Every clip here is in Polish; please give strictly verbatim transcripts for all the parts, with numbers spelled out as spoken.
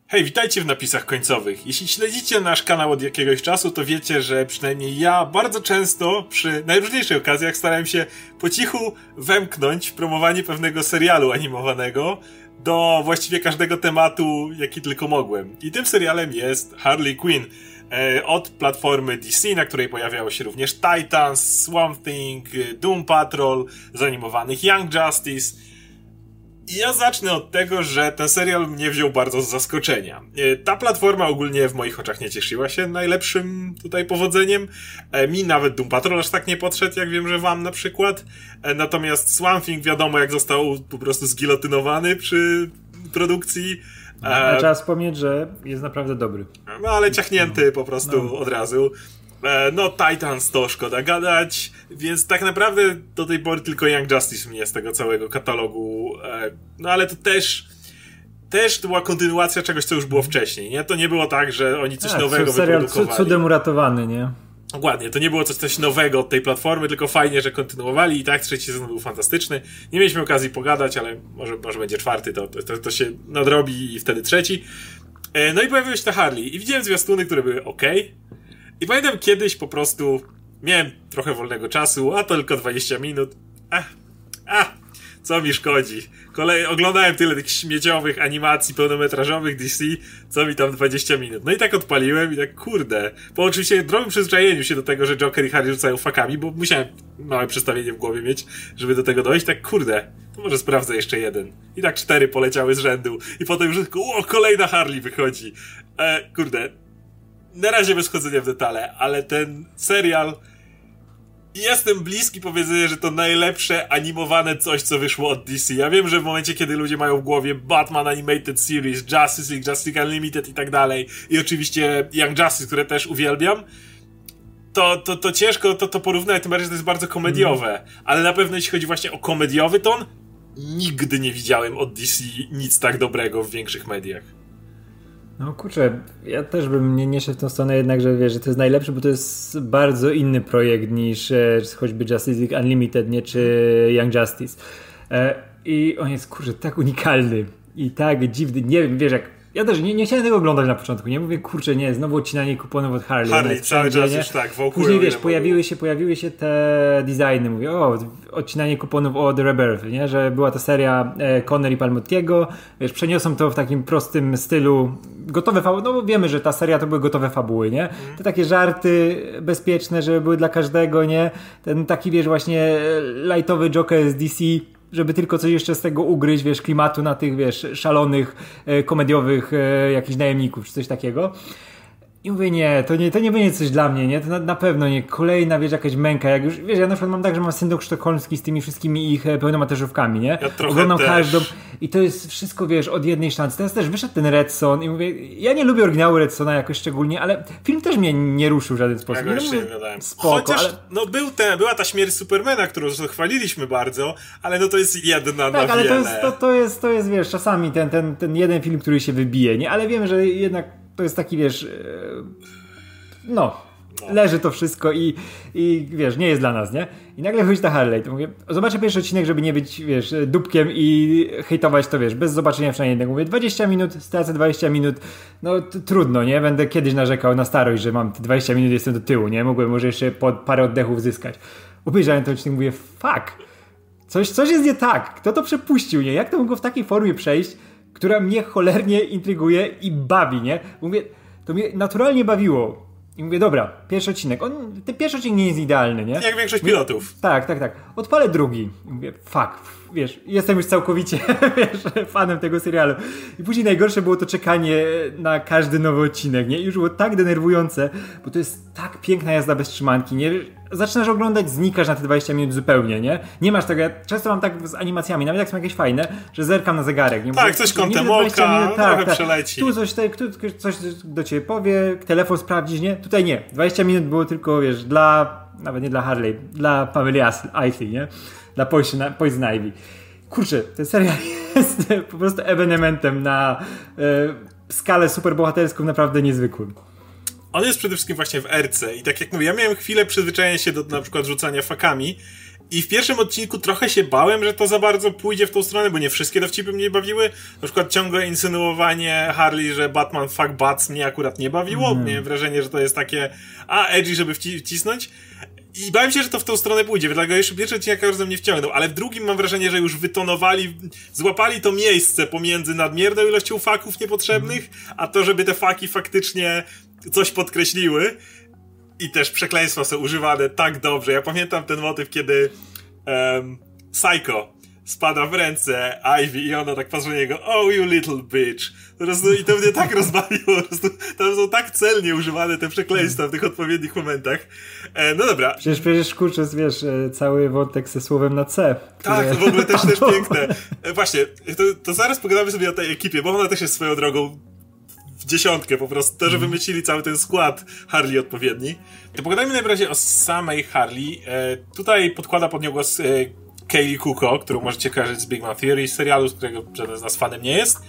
Hej, witajcie w napisach końcowych. Jeśli śledzicie nasz kanał od jakiegoś czasu, to wiecie, że przynajmniej ja bardzo często przy najróżniejszych okazjach starałem się po cichu wemknąć promowanie pewnego serialu animowanego do właściwie każdego tematu, jaki tylko mogłem. I tym serialem jest Harley Quinn. E, od platformy D C, na której pojawiało się również Titans, Swamp Thing, Doom Patrol, z animowanych Young Justice. I ja zacznę od tego, że ten serial mnie wziął bardzo z zaskoczenia. Ta platforma ogólnie w moich oczach nie cieszyła się najlepszym tutaj powodzeniem. Mi nawet Doom Patrol aż tak nie podszedł, jak wiem, że wam na przykład. Natomiast Swamp Thing wiadomo, jak został po prostu zgilotynowany przy produkcji. No, ale trzeba wspomnieć, że jest naprawdę dobry. No ale ciachnięty po prostu no. od razu. No Titans to szkoda gadać, więc tak naprawdę do tej pory tylko Young Justice mnie z tego całego katalogu, no ale to też też to była kontynuacja czegoś, co już było wcześniej, nie? To nie było tak, że oni coś tak, nowego serial wyprodukowali. Cudem uratowany, nie? Dokładnie, to nie było coś, coś nowego od tej platformy, tylko fajnie, że kontynuowali i tak trzeci sezon był fantastyczny. Nie mieliśmy okazji pogadać, ale może, może będzie czwarty, to, to, to się nadrobi i wtedy trzeci. No i pojawiły się te Harley i widziałem zwiastuny, które były okej. I pamiętam kiedyś po prostu miałem trochę wolnego czasu, a to tylko dwadzieścia minut. A, a, co mi szkodzi. Kolej, oglądałem tyle tych śmieciowych animacji pełnometrażowych D C, co mi tam dwadzieścia minut. No i tak odpaliłem i tak kurde. Po oczywiście drogim przyzwyczajeniu się do tego, że Joker i Harley rzucają fakami, bo musiałem małe przestawienie w głowie mieć, żeby do tego dojść. Tak kurde, to może sprawdzę jeszcze jeden. I tak cztery poleciały z rzędu. I potem już tylko, o, kolejna Harley wychodzi. E, kurde. Na razie bez wchodzenia w detale, ale ten serial, jestem bliski powiedzenia, że to najlepsze animowane coś, co wyszło od D C. Ja wiem, że w momencie, kiedy ludzie mają w głowie Batman Animated Series, Justice League, Justice League Unlimited i tak dalej, i oczywiście Young Justice, które też uwielbiam, to, to, to ciężko to, to porównać, tym bardziej, że to jest bardzo komediowe. Mm. Ale na pewno jeśli chodzi właśnie o komediowy ton, nigdy nie widziałem od D C nic tak dobrego w większych mediach. No kurczę, ja też bym nie, nie szedł w tą stronę jednak, że wiesz, że to jest najlepsze, bo to jest bardzo inny projekt niż e, choćby Justice League Unlimited, nie, czy Young Justice. E, I on jest, kurczę, tak unikalny i tak dziwny, nie wiem, wiesz, jak ja też nie, nie chciałem tego oglądać na początku, nie mówię, kurczę, nie, znowu odcinanie kuponów od Harley. Harley cały czas już tak, wokół. Później wiesz, pojawiły się, pojawiły się te designy, mówię, o, odcinanie kuponów o The Rebirth, nie, że była to seria e, Conner i Palmottiego, wiesz, przeniosą to w takim prostym stylu, gotowe fabuły, no bo wiemy, że ta seria to były gotowe fabuły, nie, mm. te takie żarty bezpieczne, żeby były dla każdego, nie, ten taki, wiesz, właśnie lightowy Joker z D C, żeby tylko coś jeszcze z tego ugryźć, wiesz, klimatu na tych, wiesz, szalonych, e, komediowych e, jakichś najemników, czy coś takiego. I mówię, nie, to nie, to nie będzie coś dla mnie, nie, to na, na pewno nie, kolejna, wiesz, jakaś męka, jak już, wiesz, ja na przykład mam tak, że mam syndrom sztokholmski z tymi wszystkimi ich e, pełnometrażówkami, nie, ja trochę oglądam też. każdą i to jest wszystko, wiesz, od jednej szansy. Teraz też wyszedł ten Red Son i mówię, ja nie lubię oryginału Red Sona jakoś szczególnie, ale film też mnie nie ruszył w żaden sposób. Ja nie, go mówię, nie gadałem. spoko, Chociaż, ale... no był ten, była ta śmierć Supermana, którą chwaliliśmy bardzo, ale no to jest jedna tak, na ale wiele. to jest, to, to jest, to jest, wiesz, czasami ten, ten, ten jeden film, który się wybije, nie, ale wiemy, że jednak to jest taki, wiesz, no, no. leży to wszystko i, i wiesz, nie jest dla nas, nie? I nagle wychodzi ta Harley, to mówię, zobaczę pierwszy odcinek, żeby nie być, wiesz, dupkiem i hejtować to, wiesz, bez zobaczenia przynajmniej jednego. Mówię, dwadzieścia minut, stracę dwadzieścia minut, no t- trudno, nie? Będę kiedyś narzekał na starość, że mam dwadzieścia minut, jestem do tyłu, nie? Mogłem może jeszcze po parę oddechów zyskać. Obejrzałem ten odcinek, mówię, fuck, coś, coś jest nie tak, kto to przepuścił, nie? Jak to mogło w takiej formie przejść, która mnie cholernie intryguje i bawi, nie? Mówię, to mnie naturalnie bawiło. I mówię, dobra, pierwszy odcinek. On, ten pierwszy odcinek nie jest idealny, nie? Jak większość pilotów. Tak, tak, tak. Odpalę drugi. I mówię, fuck, wiesz, jestem już całkowicie, wiesz, fanem tego serialu. I później najgorsze było to czekanie na każdy nowy odcinek, nie? I już było tak denerwujące, bo to jest tak piękna jazda bez trzymanki, nie? Zaczynasz oglądać, znikasz na te dwadzieścia minut zupełnie, nie? Nie masz tego, ja często mam tak z animacjami, nawet jak są jakieś fajne, że zerkam na zegarek. Nie? Tak, Mówię, coś kątem oka, tak, trochę tak. przeleci. Tu coś, tu coś do ciebie powie, telefon sprawdzisz, nie? Tutaj nie. dwadzieścia minut było tylko, wiesz, dla, nawet nie dla Harley, dla Pameli Isley, nie? Dla Poison, Poison Ivy. Kurczę, ten serial jest po prostu ewenementem na e, skalę superbohaterską naprawdę niezwykłym. On jest przede wszystkim właśnie w erce i tak jak mówię, ja miałem chwilę przyzwyczajenia się do na przykład rzucania fakami I w pierwszym odcinku trochę się bałem, że to za bardzo pójdzie w tą stronę, bo nie wszystkie dowcipy mnie bawiły. Na przykład ciągłe insynuowanie Harley, że Batman fuck Bats mnie akurat nie bawiło. Mm. Miałem wrażenie, że to jest takie a, edgy, żeby wci- wcisnąć. I bałem się, że to w tą stronę pójdzie, dlatego jeszcze pierwszy odcinek każdy mnie wciągnął, ale w drugim mam wrażenie, że już wytonowali, złapali to miejsce pomiędzy nadmierną ilością faków niepotrzebnych, a to, żeby te faki faktycznie coś podkreśliły. I też przekleństwa są używane tak dobrze. Ja pamiętam ten motyw, kiedy um, Psycho spada w ręce Ivy i ona tak patrzy na niego, oh you little bitch. Po prostu, i to mnie tak rozbawiło. Po prostu, tam są tak celnie używane te przekleństwa w tych odpowiednich momentach. E, no dobra. Przecież, przecież kurczę, wiesz, cały wątek ze słowem na C. Które... Tak, to w ogóle też, też piękne. E, właśnie, to, to zaraz pogadamy sobie o tej ekipie, bo ona też jest swoją drogą w dziesiątkę po prostu. To, że wymyślili cały ten skład Harley odpowiedni. To pogadajmy najpierw o samej Harley. E, tutaj podkłada pod nią głos e, Kaley Cuoco, którą możecie kojarzyć z Big Bang Theory, z serialu, z którego żaden z nas fanem nie jest.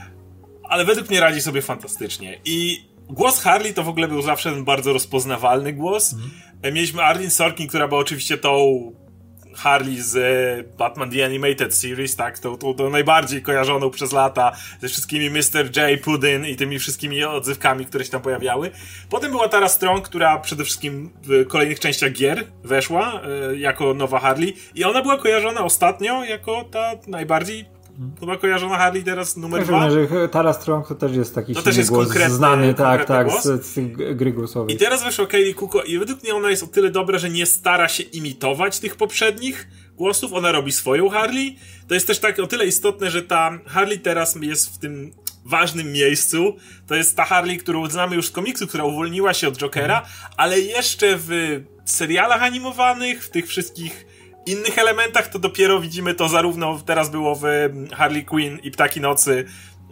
Ale według mnie radzi sobie fantastycznie. I głos Harley to w ogóle był zawsze ten bardzo rozpoznawalny głos. Mm. Mieliśmy Arlene Sorkin, która była oczywiście tą Harley z Batman The Animated Series, tak? Tą, tą, tą najbardziej kojarzoną przez lata ze wszystkimi mister J, Puddin i tymi wszystkimi odzywkami, które się tam pojawiały. Potem była Tara Strong, która przede wszystkim w kolejnych częściach gier weszła y, jako nowa Harley i ona była kojarzona ostatnio jako ta najbardziej chyba kojarzona Harley teraz numer dwa. Że Tara Strong to też jest taki to też jest głos konkretny, znany, tak, tak, głos. z, z tych gry głosowej. I teraz weszła Kaley Cuoco i według mnie ona jest o tyle dobra, że nie stara się imitować tych poprzednich głosów, ona robi swoją Harley. To jest też tak o tyle istotne, że ta Harley teraz jest w tym ważnym miejscu. To jest ta Harley, którą znamy już z komiksu, która uwolniła się od Jokera, ale jeszcze w serialach animowanych, w tych wszystkich innych elementach, to dopiero widzimy to zarówno teraz było w Harley Quinn i Ptaki Nocy,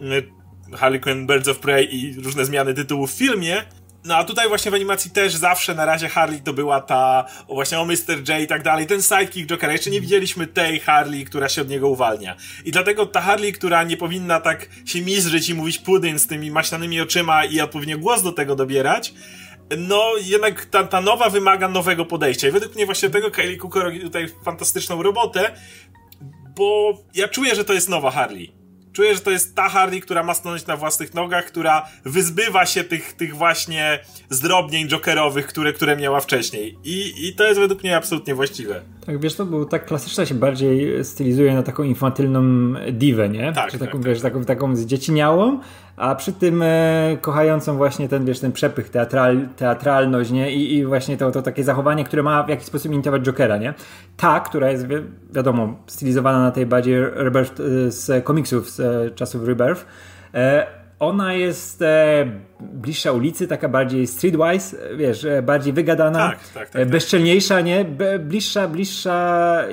Harley Quinn Birds of Prey i różne zmiany tytułów w filmie. No a tutaj właśnie w animacji też zawsze na razie Harley to była ta o właśnie o mister J i tak dalej, ten sidekick Jokera. Jeszcze nie widzieliśmy tej Harley, która się od niego uwalnia. I dlatego ta Harley, która nie powinna tak się mizdrzyć i mówić pudding z tymi maślanymi oczyma i odpowiednio głos do tego dobierać, no jednak ta, ta nowa wymaga nowego podejścia. I według mnie właśnie tego Kaley Cuoco robi tutaj fantastyczną robotę, bo ja czuję, że to jest nowa Harley. Czuję, że to jest ta Harley, która ma stanąć na własnych nogach, która wyzbywa się tych, tych właśnie zdrobnień jokerowych, które, które miała wcześniej. I, I to jest według mnie absolutnie właściwe. Tak, wiesz, to był tak klasyczna się bardziej stylizuje na taką infantylną diwę, nie? Tak, Czy tak, taką, tak. wiesz, taką, taką zdzieciniałą, a przy tym e, kochającą właśnie ten, wiesz, ten przepych, teatral, teatralność, nie? I, i właśnie to, to takie zachowanie, które ma w jakiś sposób imitować Jokera, nie? Ta, która jest, wi- wiadomo, stylizowana na tej bardziej Rebirth e, z komiksów z e, czasów Rebirth, e, ona jest e, bliższa ulicy, taka bardziej streetwise, wiesz, e, bardziej wygadana, Tak, tak, tak, tak. bezczelniejsza, nie? Be, bliższa, bliższa e,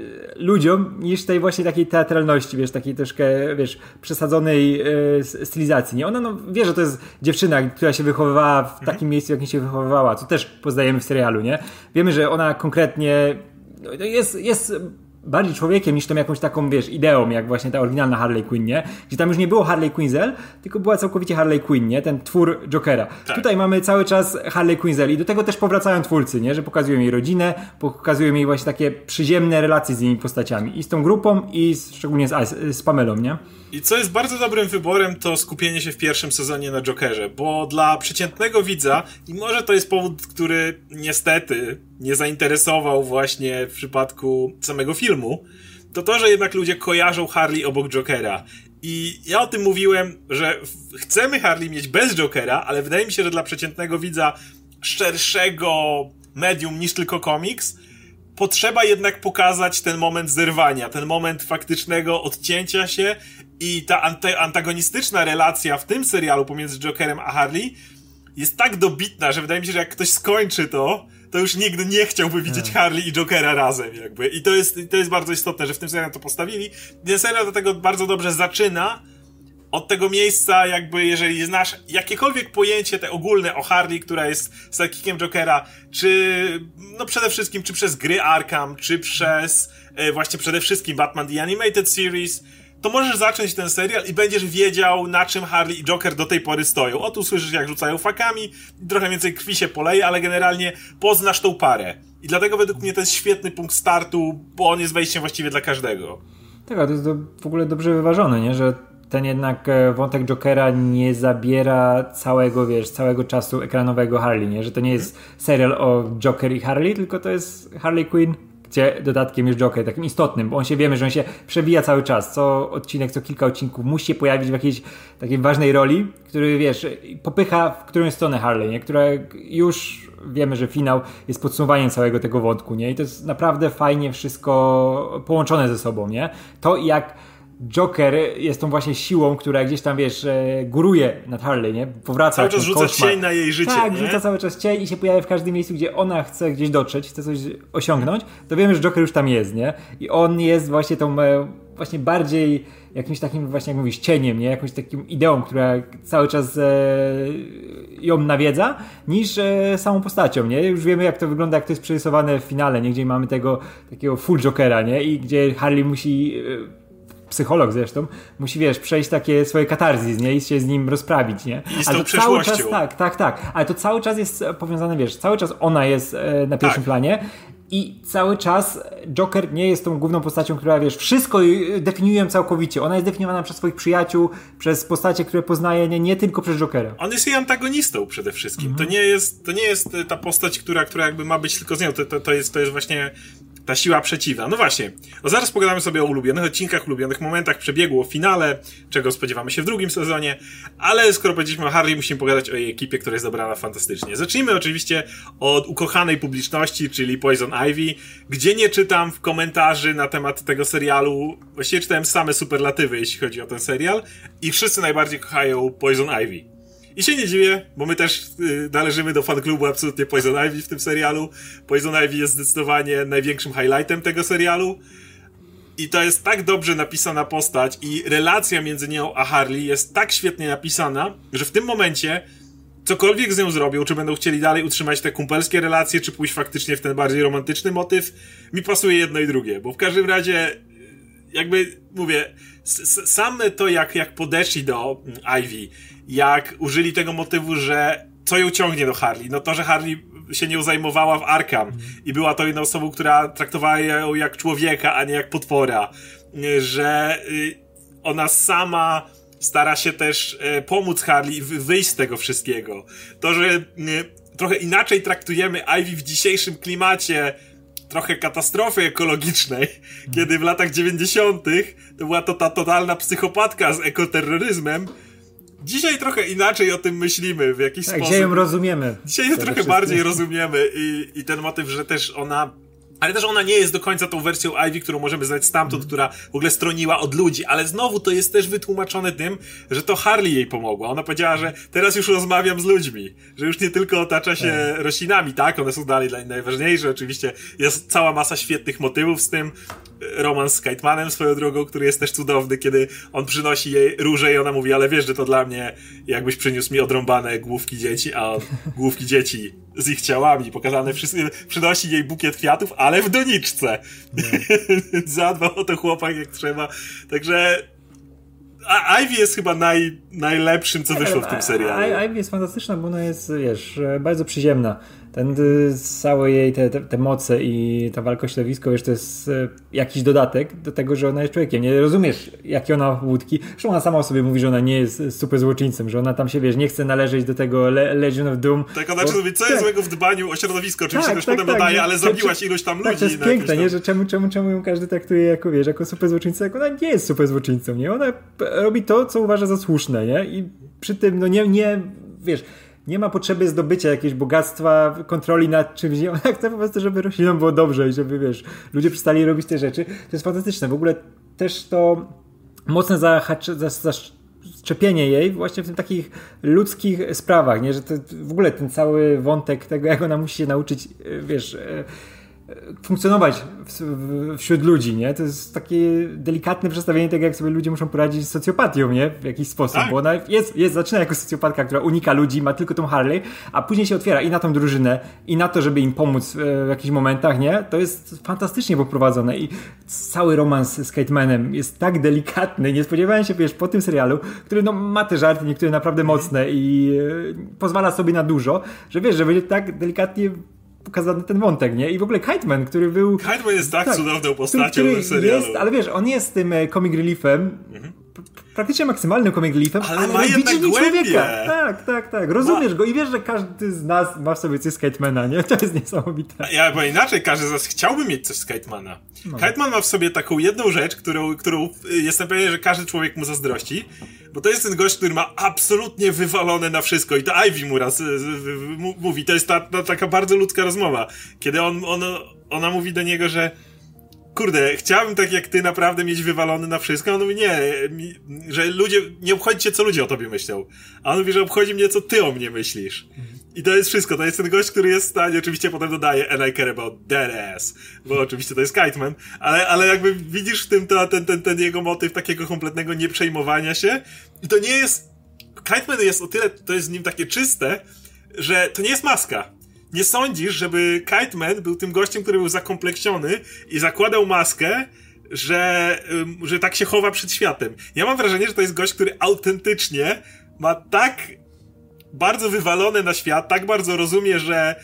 ludziom niż tej właśnie takiej teatralności, wiesz, takiej troszkę, wiesz, przesadzonej e, stylizacji, nie? Ona, no, wie, że to jest dziewczyna, która się wychowywała w takim miejscu, w jakim się wychowywała, co też poznajemy w serialu, nie? Wiemy, że ona konkretnie no, jest, jest bardziej człowiekiem niż tą jakąś taką, wiesz, ideą, jak właśnie ta oryginalna Harley Quinn, nie? Gdzie tam już nie było Harley Quinzel, tylko była całkowicie Harley Quinn, nie? Ten twór Jokera. Tak. Tutaj mamy cały czas Harley Quinzel i do tego też powracają twórcy, nie? Że pokazują jej rodzinę, pokazują jej właśnie takie przyziemne relacje z innymi postaciami. I z tą grupą, i z, szczególnie z, z Pamelą, nie? I co jest bardzo dobrym wyborem, to skupienie się w pierwszym sezonie na Jokerze, bo dla przeciętnego widza, i może to jest powód, który niestety nie zainteresował właśnie w przypadku samego filmu, to to, że jednak ludzie kojarzą Harley obok Jokera. I ja o tym mówiłem, że chcemy Harley mieć bez Jokera, ale wydaje mi się, że dla przeciętnego widza szerszego medium niż tylko komiks, potrzeba jednak pokazać ten moment zerwania, ten moment faktycznego odcięcia się i ta ante- antagonistyczna relacja w tym serialu pomiędzy Jokerem a Harley jest tak dobitna, że wydaje mi się, że jak ktoś skończy to, to już nigdy nie chciałby widzieć hmm. Harley i Jokera razem jakby. I to jest, to jest bardzo istotne, że w tym serialu to postawili. Ten serial do tego bardzo dobrze zaczyna od tego miejsca, jakby jeżeli znasz jakiekolwiek pojęcie te ogólne o Harley, która jest sidekickiem Jokera, czy no przede wszystkim, czy przez gry Arkham, czy przez e, właśnie przede wszystkim Batman The Animated Series, to możesz zacząć ten serial i będziesz wiedział, na czym Harley i Joker do tej pory stoją. O, tu słyszysz, jak rzucają fakami, trochę więcej krwi się poleje, ale generalnie poznasz tą parę. I dlatego według mnie to jest świetny punkt startu, bo on jest wejściem właściwie dla każdego. Tak, ale to jest do, w ogóle dobrze wyważone, nie? Że ten jednak wątek Jokera nie zabiera całego, wiesz, całego czasu ekranowego Harley, nie? Że to nie jest serial o Joker i Harley, tylko to jest Harley Quinn, gdzie dodatkiem jest Joker, takim istotnym, bo on się, wiemy, że on się przebija cały czas, co odcinek, co kilka odcinków musi się pojawić w jakiejś takiej ważnej roli, który, wiesz, popycha w którąś stronę Harley, nie? Która już wiemy, że finał jest podsumowaniem całego tego wątku, nie? I to jest naprawdę fajnie wszystko połączone ze sobą, nie? To jak Joker jest tą właśnie siłą, która gdzieś tam, wiesz, góruje nad Harley, nie? Powraca. Cały czas rzuca koszmar. Cień na jej życie, Tak, nie? rzuca cały czas cień i się pojawia w każdym miejscu, gdzie ona chce gdzieś dotrzeć, chce coś osiągnąć, to wiemy, że Joker już tam jest, nie? I on jest właśnie tą, właśnie bardziej jakimś takim, właśnie jak mówisz, cieniem, nie? Jakąś taką ideą, która cały czas e, ją nawiedza, niż e, samą postacią, nie? Już wiemy, jak to wygląda, jak to jest przerysowane w finale, nie? Gdzie mamy tego takiego full Jokera, nie? I gdzie Harley musi... E, psycholog zresztą, musi, wiesz, przejść takie swoje katarzis, nie? I się z nim rozprawić, nie? I z tą przeszłością. Cały czas, tak, tak, tak. Ale to cały czas jest powiązane, wiesz, cały czas ona jest e, na pierwszym tak. planie i cały czas Joker nie jest tą główną postacią, która, wiesz, wszystko definiuje całkowicie. Ona jest definiowana przez swoich przyjaciół, przez postacie, które poznaje, nie, nie tylko przez Jokera. On jest jej antagonistą przede wszystkim. Mhm. To nie jest, to nie jest ta postać, która, która jakby ma być tylko z nią. To, to, to, jest, to jest właśnie ta siła przeciwna. No właśnie. No zaraz pogadamy sobie o ulubionych odcinkach, ulubionych momentach przebiegu, o finale, czego spodziewamy się w drugim sezonie, ale skoro powiedzieliśmy o Harley, musimy pogadać o jej ekipie, która jest dobrana fantastycznie. Zacznijmy oczywiście od ukochanej publiczności, czyli Poison Ivy, gdzie nie czytam w komentarzy na temat tego serialu, właściwie czytałem same superlatywy, jeśli chodzi o ten serial, i wszyscy najbardziej kochają Poison Ivy. I się nie dziwię, bo my też y, należymy do fanklubu absolutnie Poison Ivy w tym serialu. Poison Ivy jest zdecydowanie największym highlightem tego serialu. I to jest tak dobrze napisana postać i relacja między nią a Harley jest tak świetnie napisana, że w tym momencie cokolwiek z nią zrobią, czy będą chcieli dalej utrzymać te kumpelskie relacje, czy pójść faktycznie w ten bardziej romantyczny motyw, mi pasuje jedno i drugie, bo w każdym razie jakby, mówię, same to jak, jak podeszli do Ivy, jak użyli tego motywu, że co ją ciągnie do Harley, no to, że Harley się nią zajmowała w Arkham mm. i była to inną osobą, która traktowała ją jak człowieka, a nie jak potwora, że ona sama stara się też pomóc Harley wyjść z tego wszystkiego. To, że trochę inaczej traktujemy Ivy w dzisiejszym klimacie trochę katastrofy ekologicznej, mm. kiedy w latach dziewięćdziesiątych to była to ta totalna psychopatka z ekoterroryzmem. Dzisiaj trochę inaczej o tym myślimy w jakiś tak, sposób. Dzisiaj ją rozumiemy. Dzisiaj ją trochę bardziej rozumiemy i, i ten motyw, że też ona... Ale też ona nie jest do końca tą wersją Ivy, którą możemy znać stamtąd, mm. która w ogóle stroniła od ludzi, ale znowu to jest też wytłumaczone tym, że to Harley jej pomogła. Ona powiedziała, że teraz już rozmawiam z ludźmi, że już nie tylko otacza się mm. roślinami, tak? One są dalej dla niej najważniejsze. Oczywiście jest cała masa świetnych motywów z tym. Romans z Kitemanem swoją drogą, który jest też cudowny, kiedy on przynosi jej róże i ona mówi, ale wiesz, że to dla mnie jakbyś przyniósł mi odrąbane główki dzieci, a on główki dzieci z ich ciałami pokazane, wszyscy, przynosi jej bukiet kwiatów, ale w doniczce. Yeah. Zadbał o to chłopak jak trzeba. Także a Ivy jest chyba naj, najlepszym, co wyszło w tym serialu. Ivy jest fantastyczna, bo ona jest, wiesz, bardzo przyziemna. Ten, całe jej te, te, te moce i ta walka o środowisko, wiesz, to jest jakiś dodatek do tego, że ona jest człowiekiem. Nie rozumiesz, jakie ona ma łódki. Zresztą ona sama o sobie mówi, że ona nie jest super złoczyńcem, że ona tam się, wiesz, nie chce należeć do tego Le- Legion of Doom. Tak, ona bo... mówi, co jest tak. złego w dbaniu o środowisko, oczywiście tak, też tak, potem tak, dodaje, ale zabiłaś iluś tam tak, ludzi. To jest piękne, nie, że czemu, czemu, czemu ją każdy traktuje jako, wiesz, jako super złoczyńcę, jak ona nie jest super złoczyńcą, nie? Ona robi to, co uważa za słuszne, nie? I przy tym, no nie, nie, wiesz... Nie ma potrzeby zdobycia jakiegoś bogactwa, kontroli nad czymś. Ona chce po prostu, żeby roślinom było dobrze i żeby, wiesz, ludzie przestali robić te rzeczy. To jest fantastyczne. W ogóle też to mocne zahaczy, zaszczepienie jej właśnie w tych takich ludzkich sprawach, nie? Że to w ogóle ten cały wątek tego, jak ona musi się nauczyć, wiesz, funkcjonować wśród ludzi, nie? To jest takie delikatne przedstawienie tego, jak sobie ludzie muszą poradzić z socjopatią, nie? W jakiś sposób, tak. Bo ona jest, jest, zaczyna jako socjopatka, która unika ludzi, ma tylko tą Harley, a później się otwiera i na tą drużynę, i na to, żeby im pomóc w jakichś momentach, nie? To jest fantastycznie poprowadzone i cały romans z Kitemanem jest tak delikatny, nie spodziewałem się, wiesz, po tym serialu, który no, ma te żarty, niektóre naprawdę mocne i e, pozwala sobie na dużo, że wiesz, że będzie tak delikatnie pokazany ten wątek, nie? I w ogóle Kite Man, który był... Kite Man jest tak, tak cudowną postacią w serialu. Jest, ale wiesz, on jest tym comic reliefem, mhm. praktycznie maksymalnym comic reliefem, ale, ale ma jednak głębię. Tak, tak, tak. Rozumiesz ma... go i wiesz, że każdy z nas ma w sobie coś z Kitemana, nie? To jest niesamowite. Ja, bo inaczej, każdy z nas chciałby mieć coś z Kitemana. No. Kiteman ma w sobie taką jedną rzecz, którą, którą jestem pewien, że każdy człowiek mu zazdrości, bo to jest ten gość, który ma absolutnie wywalone na wszystko i to Ivy mu raz mówi, to jest ta, ta taka bardzo ludzka rozmowa, kiedy on, on, ona mówi do niego, że kurde, chciałbym tak jak ty naprawdę mieć wywalony na wszystko, a on mówi nie, mi, że ludzie, nie obchodzi cię co ludzie o tobie myślą, a on mówi, że obchodzi mnie co ty o mnie myślisz. I to jest wszystko, to jest ten gość, który jest w stanie, oczywiście potem dodaje and I care about that ass, bo oczywiście to jest Kiteman, ale, ale jakby widzisz w tym ta, ten, ten, ten jego motyw takiego kompletnego nieprzejmowania się i to nie jest, Kiteman jest o tyle, to jest w nim takie czyste, że to nie jest maska. Nie sądzisz, żeby Kiteman był tym gościem, który był zakompleksiony i zakładał maskę, że, że tak się chowa przed światem. Ja mam wrażenie, że to jest gość, który autentycznie ma tak bardzo wywalone na świat, tak bardzo rozumie, że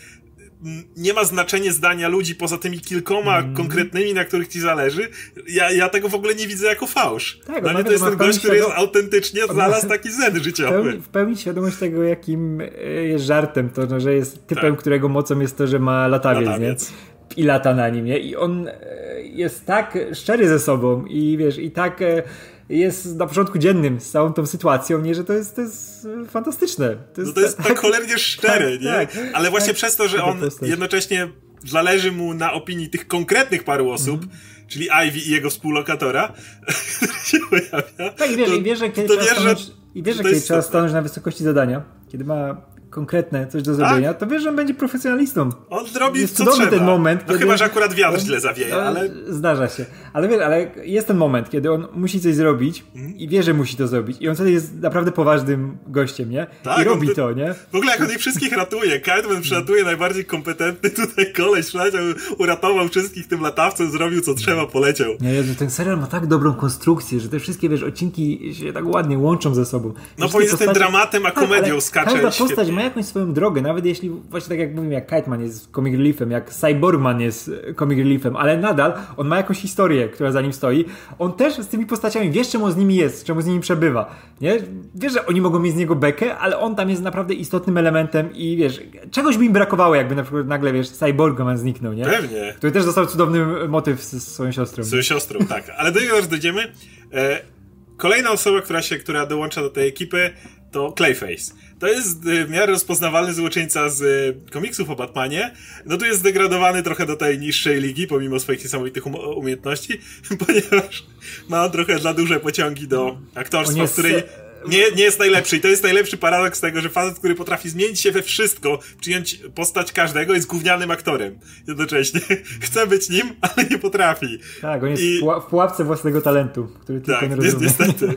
nie ma znaczenia zdania ludzi poza tymi kilkoma mm. konkretnymi, na których ci zależy. Ja, ja tego w ogóle nie widzę jako fałsz. Tak, dla mnie to jest ten gość, który jest autentycznie znalazł taki zen życiowy. W pełni, w pełni świadomość tego, jakim jest żartem to, no, że jest typem, tak. którego mocą jest to, że ma latawiec, latawiec. Nie? I lata na nim, nie? I on jest tak szczery ze sobą i wiesz, i tak jest na porządku dziennym z całą tą sytuacją, nie, że to jest, to jest fantastyczne. To jest, no to jest tak, tak cholernie szczery, tak, nie? Tak, ale właśnie tak, przez to, że on postać. jednocześnie zależy mu na opinii tych konkretnych paru osób, mm. czyli Ivy i jego współlokatora, który się pojawia. Tak, i wiesz, to, i wiesz, że kiedy trzeba stanąć, i wiesz, że kiedy trzeba stanąć na wysokości zadania, kiedy ma konkretne coś do zrobienia, tak? To wiesz, że on będzie profesjonalistą. On zrobi jest co trzeba. ten moment, no kiedy... chyba, że akurat wiatr źle zawieje, no, ale... Zdarza się. Ale wiesz, ale jest ten moment, kiedy on musi coś zrobić mm. i wie, że musi to zrobić. I on wtedy jest naprawdę poważnym gościem, nie? Tak, I robi to, to, nie? W ogóle jak on ich wszystkich ratuje. Kiteman przylatuje najbardziej kompetentny tutaj koleś, przyleciał, uratował wszystkich tym latawcem, zrobił co trzeba, poleciał. Nie, Jezu, ten serial ma tak dobrą konstrukcję, że te wszystkie, wiesz, odcinki się tak ładnie łączą ze sobą. No pomiędzy tym dramatem a komedią tak, skacze każda świetnie. postać ma jakąś swoją drogę, nawet jeśli właśnie tak jak mówimy, jak Kiteman jest comic reliefem, jak Cyborgman jest comic reliefem, ale nadal on ma jakąś historię, która za nim stoi. On też z tymi postaciami, wiesz czemu z nimi jest, czemu z nimi przebywa, nie? Wiesz, że oni mogą mieć z niego bekę, ale on tam jest naprawdę istotnym elementem i wiesz, czegoś by im brakowało, jakby na przykład nagle, wiesz, Cyborgman zniknął, nie? Pewnie. Który też dostał cudowny motyw z, z swoją siostrą. Z swoją siostrą, tak. Ale do niego już dojdziemy. E, kolejna osoba, która się, która dołącza do tej ekipy, to Clayface. To jest w miarę rozpoznawalny złoczyńca z komiksów o Batmanie. No tu jest zdegradowany trochę do tej niższej ligi, pomimo swoich niesamowitych um- umiejętności, ponieważ ma on trochę za duże pociągi do aktorstwa, w której nie, nie jest najlepszy. I to jest najlepszy paradoks tego, że facet, który potrafi zmienić się we wszystko, przyjąć postać każdego, jest gównianym aktorem. Jednocześnie chce być nim, ale nie potrafi. Tak, on jest I... w pułapce własnego talentu, który tylko tak, nie rozumie. niestety.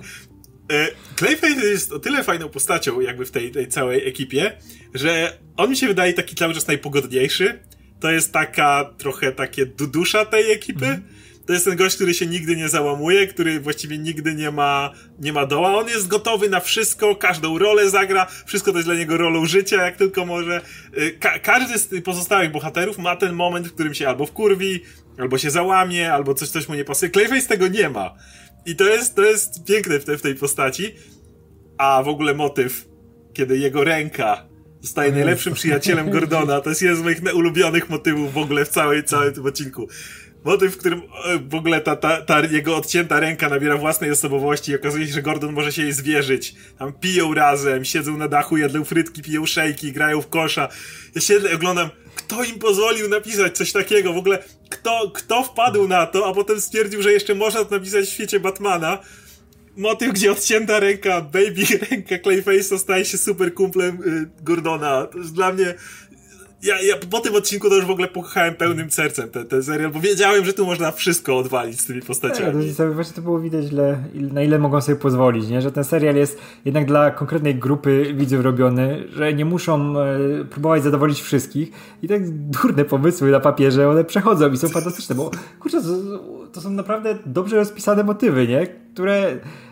Clayface jest o tyle fajną postacią jakby w tej, tej całej ekipie, że on mi się wydaje taki cały czas najpogodniejszy. To jest taka trochę takie dudusza tej ekipy. Mm. To jest ten gość, który się nigdy nie załamuje, który właściwie nigdy nie ma, nie ma doła. On jest gotowy na wszystko, każdą rolę zagra, wszystko to jest dla niego rolą życia, jak tylko może. Ka- każdy z pozostałych bohaterów ma ten moment, w którym się albo wkurwi, albo się załamie, albo coś, coś mu nie pasuje. Clayface tego nie ma. I to jest, to jest piękne w, te, w tej postaci. A w ogóle motyw, kiedy jego ręka zostaje najlepszym przyjacielem Gordona, to jest jeden z moich ulubionych motywów w ogóle w całej, całym tym odcinku. Motyw, w którym w ogóle ta, ta, ta jego odcięta ręka nabiera własnej osobowości i okazuje się, że Gordon może się jej zwierzyć. Tam piją razem, siedzą na dachu, jedzą frytki, piją szejki, grają w kosza. Ja siedzę i oglądam, kto im pozwolił napisać coś takiego? W ogóle kto, kto wpadł na to, a potem stwierdził, że jeszcze można to napisać w świecie Batmana. Motyw, gdzie odcięta ręka, baby ręka Clayface'a staje się super kumplem y, Gordona. To jest dla mnie... Ja, ja po tym odcinku to już w ogóle pokochałem pełnym sercem ten, ten serial, bo wiedziałem, że tu można wszystko odwalić z tymi postaciami. Tak, to, właśnie to było widać, ile, na ile mogą sobie pozwolić, nie? Że ten serial jest jednak dla konkretnej grupy widzów robiony, że nie muszą e, próbować zadowolić wszystkich i tak durne pomysły na papierze, one przechodzą i są fantastyczne, bo kurczę, to, to są naprawdę dobrze rozpisane motywy, nie? Które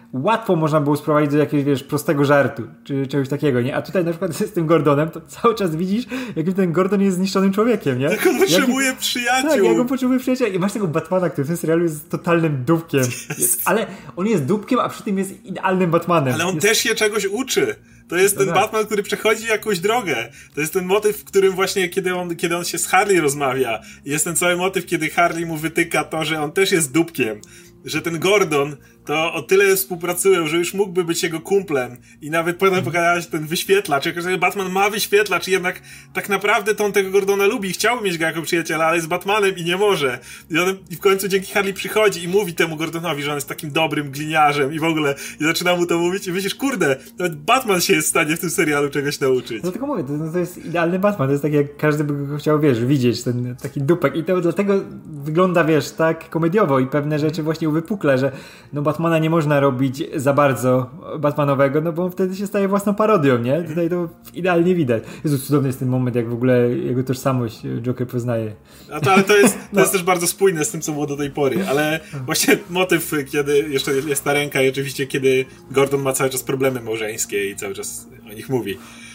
łatwo można było sprowadzić do jakiegoś, wiesz, prostego żartu, czy czegoś takiego, nie? A tutaj na przykład z tym Gordonem, to cały czas widzisz, jakim ten Gordon jest zniszczonym człowiekiem, nie? Jak on potrzebuje jak, przyjaciół. Tak, jak on potrzebuje przyjaciół. I masz tego Batmana, który w tym serialu jest totalnym dupkiem. Jest, ale on jest dupkiem, a przy tym jest idealnym Batmanem. Ale on jest... też się czegoś uczy. To jest ten Dobra. Batman, który przechodzi jakąś drogę. To jest ten motyw, w którym właśnie, kiedy on, kiedy on się z Harley rozmawia, jest ten cały motyw, kiedy Harley mu wytyka to, że on też jest dupkiem. Że ten Gordon to o tyle współpracują, że już mógłby być jego kumplem i nawet potem pokazałeś ten wyświetlacz, jako że Batman ma wyświetlacz i jednak tak naprawdę to on tego Gordona lubi i chciałby mieć go jako przyjaciela, ale jest Batmanem i nie może. I, on, i w końcu dzięki Harley przychodzi i mówi temu Gordonowi, że on jest takim dobrym gliniarzem i w ogóle i zaczyna mu to mówić i myślisz, kurde, nawet Batman się jest w stanie w tym serialu czegoś nauczyć. No tylko mówię, to, to jest idealny Batman, to jest tak jak każdy by go chciał, wiesz, widzieć, ten taki dupek i to dlatego wygląda, wiesz, tak komediowo i pewne rzeczy właśnie uwypukla, że no Batmana nie można robić za bardzo Batmanowego, no bo on wtedy się staje własną parodią, nie? Tutaj to idealnie widać. Jezu, cudowny jest ten moment, jak w ogóle jego tożsamość Joker poznaje. A to, ale to jest, to no. jest też bardzo spójne z tym, co było do tej pory, ale właśnie motyw, kiedy jeszcze jest ta ręka i oczywiście kiedy Gordon ma cały czas problemy małżeńskie i cały czas o nich mówi.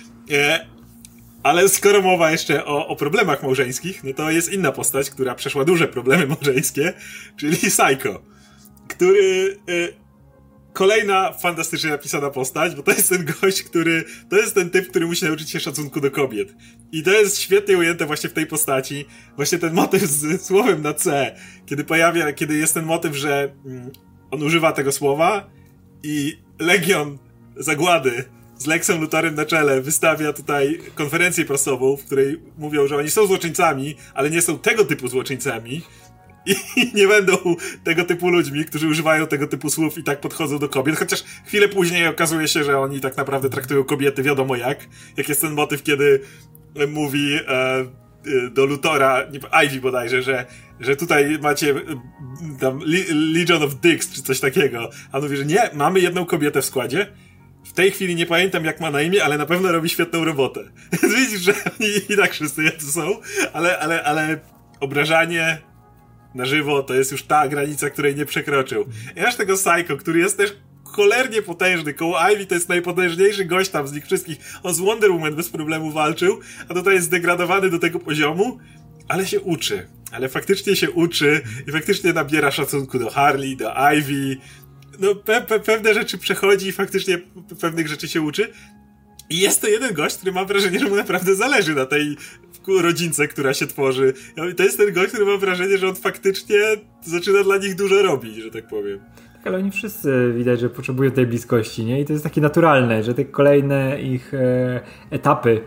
E, ale skoro mowa jeszcze o, o problemach małżeńskich, no to jest inna postać, która przeszła duże problemy małżeńskie, czyli Psycho, który... E, Kolejna fantastycznie napisana postać, bo to jest ten gość, który... To jest ten typ, który musi nauczyć się szacunku do kobiet. I to jest świetnie ujęte właśnie w tej postaci. Właśnie ten motyw z słowem na C. Kiedy pojawia... Kiedy jest ten motyw, że mm, on używa tego słowa i Legion Zagłady z Lexem Luthorem na czele wystawia tutaj konferencję prasową, w której mówią, że oni są złoczyńcami, ale nie są tego typu złoczyńcami. I nie będą tego typu ludźmi, którzy używają tego typu słów i tak podchodzą do kobiet, chociaż chwilę później okazuje się, że oni tak naprawdę traktują kobiety wiadomo jak. Jak jest ten motyw, kiedy mówi e, do Luthora, nie, Ivy bodajże, że, że tutaj macie e, tam Legion of Dicks czy coś takiego. A on mówi, że nie, mamy jedną kobietę w składzie. W tej chwili nie pamiętam jak ma na imię, ale na pewno robi świetną robotę. Widzisz, że oni i tak wszyscy jacy są, ale, ale, ale obrażanie na żywo to jest już ta granica, której nie przekroczył. I masz tego Psycho, który jest też cholernie potężny. Koło Ivy to jest najpotężniejszy gość tam z nich wszystkich. On z Wonder Woman bez problemu walczył, a tutaj jest zdegradowany do tego poziomu, ale się uczy. Ale faktycznie się uczy i faktycznie nabiera szacunku do Harley, do Ivy. No pe- pe- pewne rzeczy przechodzi i faktycznie pe- pewnych rzeczy się uczy. I jest to jeden gość, który ma wrażenie, że mu naprawdę zależy na tej rodzince, która się tworzy. I to jest ten gość, który ma wrażenie, że on faktycznie zaczyna dla nich dużo robić, że tak powiem. Tak, ale oni wszyscy widać, że potrzebują tej bliskości, nie? I to jest takie naturalne, że te kolejne ich e, etapy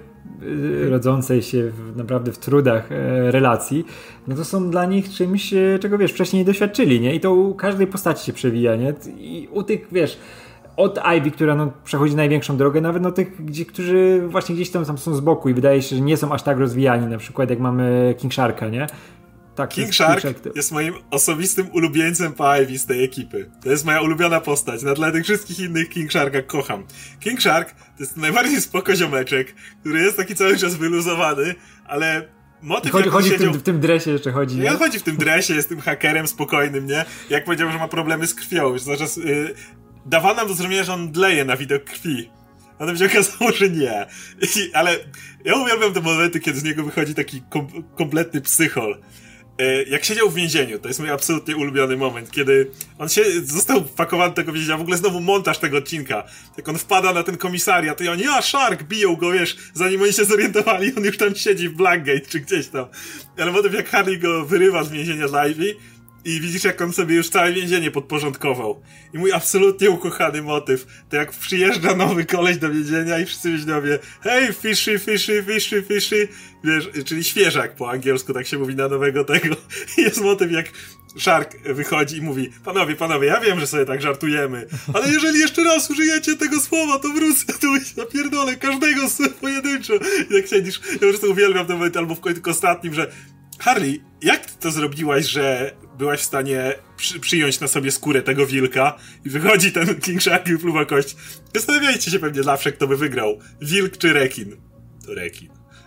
e, rodzącej się w, naprawdę w trudach e, relacji, no to są dla nich czymś, e, czego wiesz, wcześniej nie doświadczyli, nie? I to u każdej postaci się przewija, nie? I u tych, wiesz, od Ivy, która no, przechodzi największą drogę, nawet no tych, gdzie, którzy właśnie gdzieś tam, tam są z boku i wydaje się, że nie są aż tak rozwijani, na przykład jak mamy King Sharka, nie? Tak, King jest, Shark King Shark to... jest moim osobistym ulubieńcem po Ivy z tej ekipy. To jest moja ulubiona postać. Na tle tych wszystkich innych King Sharka kocham. King Shark to jest najbardziej spoko ziomeczek, który jest taki cały czas wyluzowany, ale motyw chodzi, chodzi siedział... w, tym, w tym dresie jeszcze chodzi. Nie, on chodzi w tym dresie, jest tym hakerem spokojnym, nie? Jak powiedział, że ma problemy z krwią. Już cały czas, yy, dawano nam do zrozumienia, że on dleje na widok krwi. A to się okazało, że nie. I, ale ja uwielbiam te momenty, kiedy z niego wychodzi taki kom, kompletny psychol. Jak siedział w więzieniu, to jest mój absolutnie ulubiony moment, kiedy on się został wpakowany do tego więzienia, w ogóle znowu montaż tego odcinka, jak on wpada na ten komisariat i oni, a Shark, biją go, wiesz, zanim oni się zorientowali, on już tam siedzi w Blackgate czy gdzieś tam. Ale potem jak Harley go wyrywa z więzienia z Ivy i widzisz, jak on sobie już całe więzienie podporządkował. I mój absolutnie ukochany motyw, to jak przyjeżdża nowy koleś do więzienia i wszyscy więźniowie, hej, fishy, fishy, fishy, fishy, wiesz, czyli świeżak po angielsku, tak się mówi na nowego tego. I jest motyw, jak Shark wychodzi i mówi, panowie, panowie, ja wiem, że sobie tak żartujemy, ale jeżeli jeszcze raz użyjecie tego słowa, to wrócę tu i napierdolę każdego pojedynczo. I jak siedzisz, ja po prostu uwielbiam ten moment, albo w końcu ostatnim, że Harley, jak ty to zrobiłaś, że byłaś w stanie przy, przyjąć na sobie skórę tego wilka i wychodzi ten King Shark i pluwa kość. Zastanawiajcie się pewnie zawsze, kto by wygrał. Wilk czy rekin? To rekin.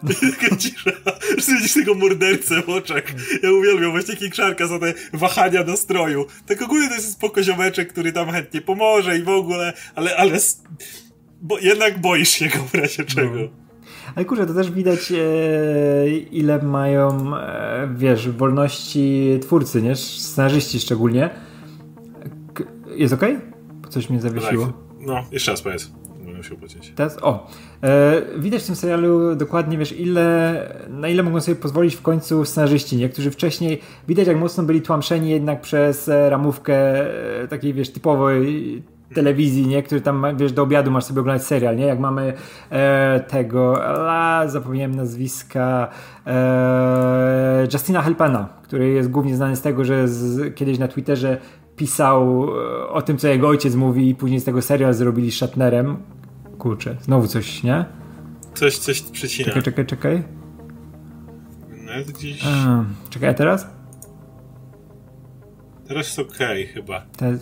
I taka cisza, że widzisz tego mordercę w oczach. Ja uwielbiam właśnie King Sharka za te wahania nastroju. Tak ogólnie to jest spoko ziomeczek, który tam chętnie pomoże i w ogóle, ale, ale bo jednak boisz się go w razie czego. No. Ale kurczę, to też widać e, ile mają, e, wiesz, wolności twórcy, nie? Scenarzyści szczególnie. K- jest okej? Okay? Coś mnie zawiesiło. Tak. No, jeszcze raz powiedz. Się Teraz, o, e, widać w tym serialu dokładnie, wiesz, ile, na ile mogą sobie pozwolić w końcu scenarzyści, nie? Którzy wcześniej, widać jak mocno byli tłamszeni jednak przez e, ramówkę e, takiej, wiesz, typowej telewizji, nie? Który tam, wiesz, do obiadu masz sobie oglądać serial, nie? Jak mamy e, tego, a, zapomniałem nazwiska, e, Justina Halpena, który jest głównie znany z tego, że z, kiedyś na Twitterze pisał o tym, co jego ojciec mówi i później z tego serial zrobili z Shatnerem. Kurczę, znowu coś, nie? Coś, coś przycina. Czekaj, czekaj, czekaj. Nawet gdzieś... A, czekaj, a teraz? Teraz jest okej okay, chyba. Te...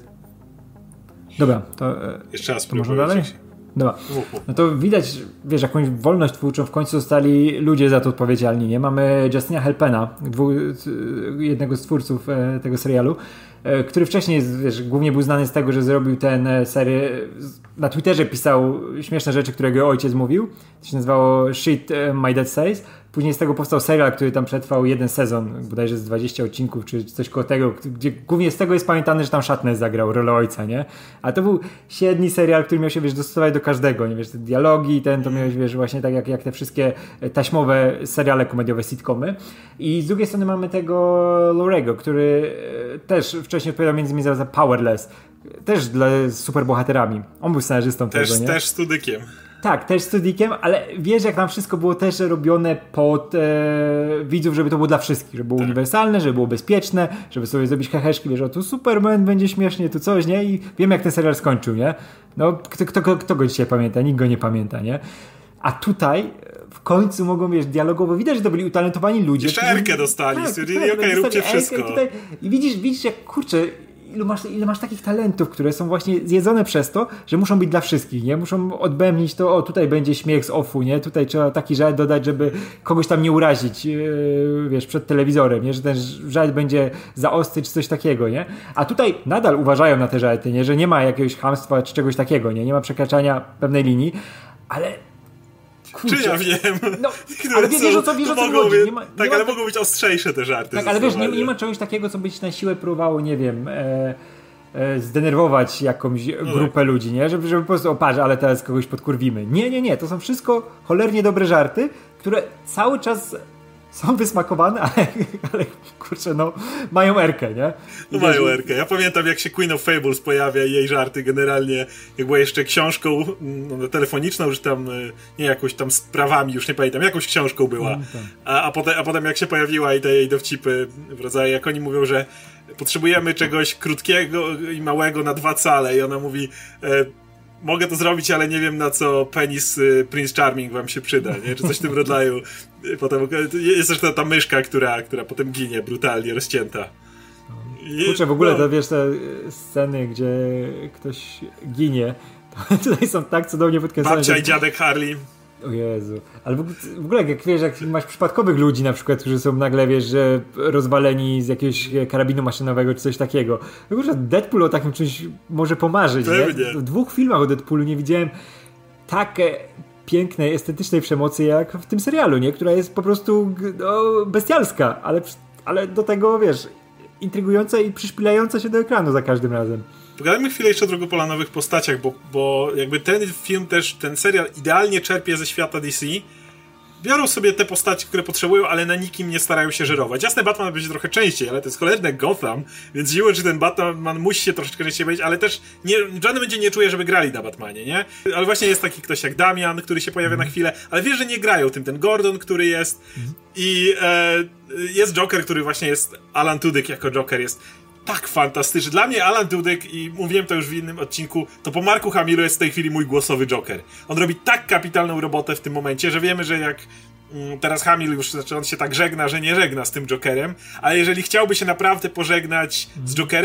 Dobra, to... Jeszcze raz to może dalej? Dobra. No to widać, wiesz, jakąś wolność twórczą w końcu zostali ludzie za to odpowiedzialni, nie? Mamy Justina Halpena, dwu, jednego z twórców tego serialu, który wcześniej jest, wiesz, głównie był znany z tego, że zrobił ten serię, na Twitterze pisał śmieszne rzeczy, które jego ojciec mówił. To się nazywało Shit My Dad Says. Później z tego powstał serial, który tam przetrwał jeden sezon, bodajże z dwudziestu odcinków, czy coś koło tego, gdzie głównie z tego jest pamiętane, że tam Shatner zagrał rolę ojca, nie? A to był średni serial, który miał się, wiesz, dostosować do każdego, nie wiesz, te dialogi, ten to miałeś, wiesz, właśnie tak jak, jak te wszystkie taśmowe seriale komediowe, sitcomy. I z drugiej strony mamy tego Lorego, który też wcześniej odpowiadał między innymi za Powerless, też dla superbohaterami. On był scenarzystą też, tego, nie? Też studykiem. Tak, też studikiem, ale wiesz, jak tam wszystko było też robione pod e, widzów, żeby to było dla wszystkich, żeby było tak. uniwersalne, żeby było bezpieczne, żeby sobie zrobić heheszki, wiesz, o tu Superman będzie śmiesznie, tu coś, nie? I wiem, jak ten serial skończył, nie? No, kto, kto, kto, kto go dzisiaj pamięta? Nikt go nie pamięta, nie? A tutaj w końcu mogą, wiesz, dialogowo, widać, że to byli utalentowani ludzie. Jeszcze którzy... Erkę dostali, tak, stwierdzili, tak, okej, okay, róbcie wszystko. I, tutaj... I widzisz, widzisz, jak, kurczę, Ile masz, ile masz takich talentów, które są właśnie zjedzone przez to, że muszą być dla wszystkich, nie? Muszą odbębnić to, o tutaj będzie śmiech z offu, nie? Tutaj trzeba taki żart dodać, żeby kogoś tam nie urazić, yy, wiesz, przed telewizorem, nie? Że ten żart będzie za ostry czy coś takiego, nie? A tutaj nadal uważają na te żarty, nie? Że nie ma jakiegoś chamstwa czy czegoś takiego, nie? Nie ma przekraczania pewnej linii, ale... Kurczę. Czy ja wiem? No, ale wiesz, wiesz o co, wiesz o co chodzi. Być, nie ma, nie tak, ma ale tak... mogą być ostrzejsze te żarty. Tak, ale wiesz, nie, nie ma czegoś takiego, co by ci na siłę próbowało, nie wiem, e, e, zdenerwować jakąś no grupę tak. ludzi, nie? Żeby, żeby po prostu, o patrz, ale teraz kogoś podkurwimy. Nie, nie, nie. To są wszystko cholernie dobre żarty, które cały czas są wysmakowane, ale, ale kurczę, no, mają erkę, nie? No mają erkę. Ja pamiętam, jak się Queen of Fables pojawia i jej żarty generalnie, jak była jeszcze książką no, telefoniczną, że tam, nie jakąś tam sprawami, już nie pamiętam, jakąś książką była. A, a, potem, a potem jak się pojawiła i te jej dowcipy w rodzaju, jak oni mówią, że potrzebujemy czegoś krótkiego i małego na dwa cale i ona mówi... E, mogę to zrobić, ale nie wiem, na co penis y, Prince Charming wam się przyda, nie? Czy coś w tym rodzaju. Potem jest też ta, ta myszka, która, która potem ginie brutalnie, rozcięta. I, Kurczę, w ogóle no. to wiesz, te sceny, gdzie ktoś ginie, to tutaj są tak cudownie podkręcone. Babcia że... i dziadek Harley. O Jezu. Ale w ogóle, w ogóle jak wiesz, jak masz przypadkowych ludzi na przykład, którzy są nagle, wiesz, że rozwaleni z jakiegoś karabinu maszynowego czy coś takiego. No kurczę, Deadpool o takim czymś może pomarzyć, nie? W dwóch filmach o Deadpoolu nie widziałem tak pięknej, estetycznej przemocy jak w tym serialu, nie? Która jest po prostu no, bestialska, ale, ale do tego, wiesz, intrygująca i przyszpilająca się do ekranu za każdym razem. Pogadajmy chwilę jeszcze o drugoplanowych postaciach, bo, bo jakby ten film też, ten serial idealnie czerpie ze świata D C. Biorą sobie te postacie, które potrzebują, ale na nikim nie starają się żerować. Jasne, Batman będzie trochę częściej, ale to jest cholerne Gotham, więc siłą, że ten Batman musi się troszeczkę częściej być, ale też nie, żaden będzie nie czuje, żeby grali na Batmanie, nie? Ale właśnie jest taki ktoś jak Damian, który się pojawia mm. na chwilę, ale wiesz, że nie grają tym. Ten Gordon, który jest mm. i e, jest Joker, który właśnie jest Alan Tudyk jako Joker, jest tak fantastyczny. Dla mnie Alan Tudyk, i mówiłem to już w innym odcinku, to po Marku Hamilu jest w tej chwili mój głosowy Joker. On robi tak kapitalną robotę w tym momencie, że wiemy, że jak mm, teraz Hamill już, znaczy on się tak żegna, że nie żegna z tym Jokerem, ale jeżeli chciałby się naprawdę pożegnać z Jokerem,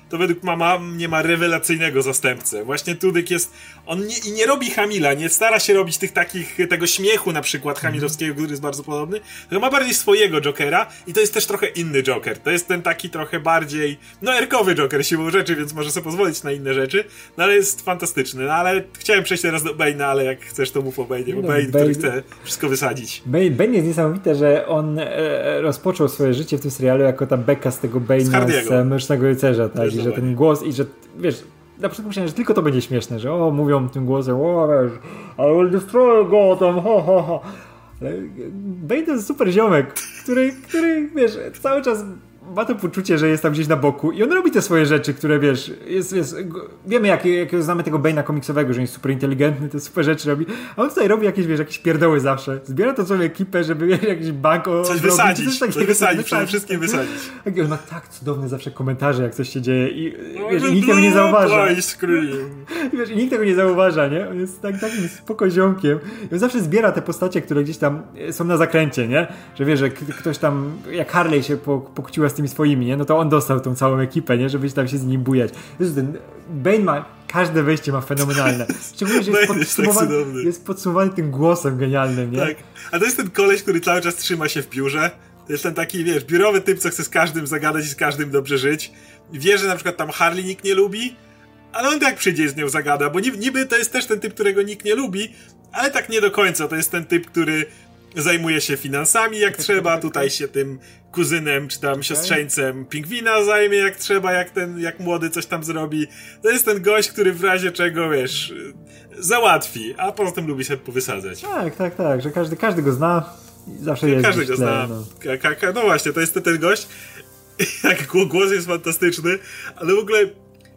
to według mama nie ma rewelacyjnego zastępcę. Właśnie Tudyk jest, on nie, i nie robi Hamila, nie stara się robić tych takich, tego śmiechu na przykład hamilowskiego, który jest bardzo podobny, tylko ma bardziej swojego Jokera i to jest też trochę inny Joker. To jest ten taki trochę bardziej, no erkowy Joker siłą rzeczy, więc może sobie pozwolić na inne rzeczy, no ale jest fantastyczny. No ale chciałem przejść teraz do Bane'a, ale jak chcesz to mów o Bane'ie, bo no, Bane, Bane, który chce wszystko wysadzić. Bane, Bane jest niesamowite, że on e, rozpoczął swoje życie w tym serialu jako ta beka z tego Bane'a z, z Mrocznego Rycerza, tak, i że ten głos, i że wiesz, na przykład myślałem, że tylko to będzie śmieszne, że o, mówią tym głosem, o, wiesz, I will destroy Gotham, ho, ho, ho. Ale Bane to jest super ziomek, który, który, wiesz, cały czas ma to poczucie, że jest tam gdzieś na boku i on robi te swoje rzeczy, które wiesz, jest, jest, wiemy jak, jak znamy tego Bane'a komiksowego, że jest super inteligentny, te super rzeczy robi, a on tutaj robi jakieś, wiesz, jakieś pierdoły zawsze. Zbiera to całą ekipę, żeby wiesz, jakiś bank o, coś zrobić, wysadzić, coś, coś wysadzić, przede wszystkim wysadzić. I on ma tak cudowne zawsze komentarze, jak coś się dzieje i, wiesz, i nikt tego nie zauważa. I, wiesz, i nikt tego nie zauważa, nie? On jest tak, takim spokoziomkiem. I on zawsze zbiera te postacie, które gdzieś tam są na zakręcie, nie? Że wiesz, że ktoś tam, jak Harley się pokłóciła z tymi swoimi, nie? No to on dostał tą całą ekipę, nie? Żeby tam się z nim bujać. Ten Bane ma, każde wejście ma fenomenalne. Szczególnie, że jest, podsumowany, jest, tak jest podsumowany tym głosem genialnym, nie? Tak. A to jest ten koleś, który cały czas trzyma się w biurze. To jest ten taki, wiesz, biurowy typ, co chce z każdym zagadać i z każdym dobrze żyć. Wie, że na przykład tam Harley nikt nie lubi, ale on tak przyjdzie i z nią zagada, bo niby to jest też ten typ, którego nikt nie lubi, ale tak nie do końca. To jest ten typ, który zajmuje się finansami jak trzeba, tutaj się tym kuzynem czy tam siostrzeńcem pingwina zajmie jak trzeba, jak ten, jak młody coś tam zrobi. To jest ten gość, który w razie czego, wiesz, załatwi, a poza tym lubi sobie powysadzać. Tak, tak, tak, że każdy, każdy go zna i zawsze jest każdy go zna. No. Ka- ka- no właśnie, to jest ten, ten gość. Jak głos jest fantastyczny, ale w ogóle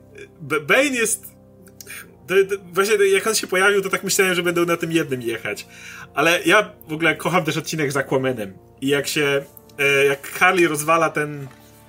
Bane jest To, to, właśnie jak on się pojawił, to tak myślałem, że będą na tym jednym jechać. Ale ja w ogóle kocham też odcinek z Aquamanem. I jak się, e, jak Harley rozwala ten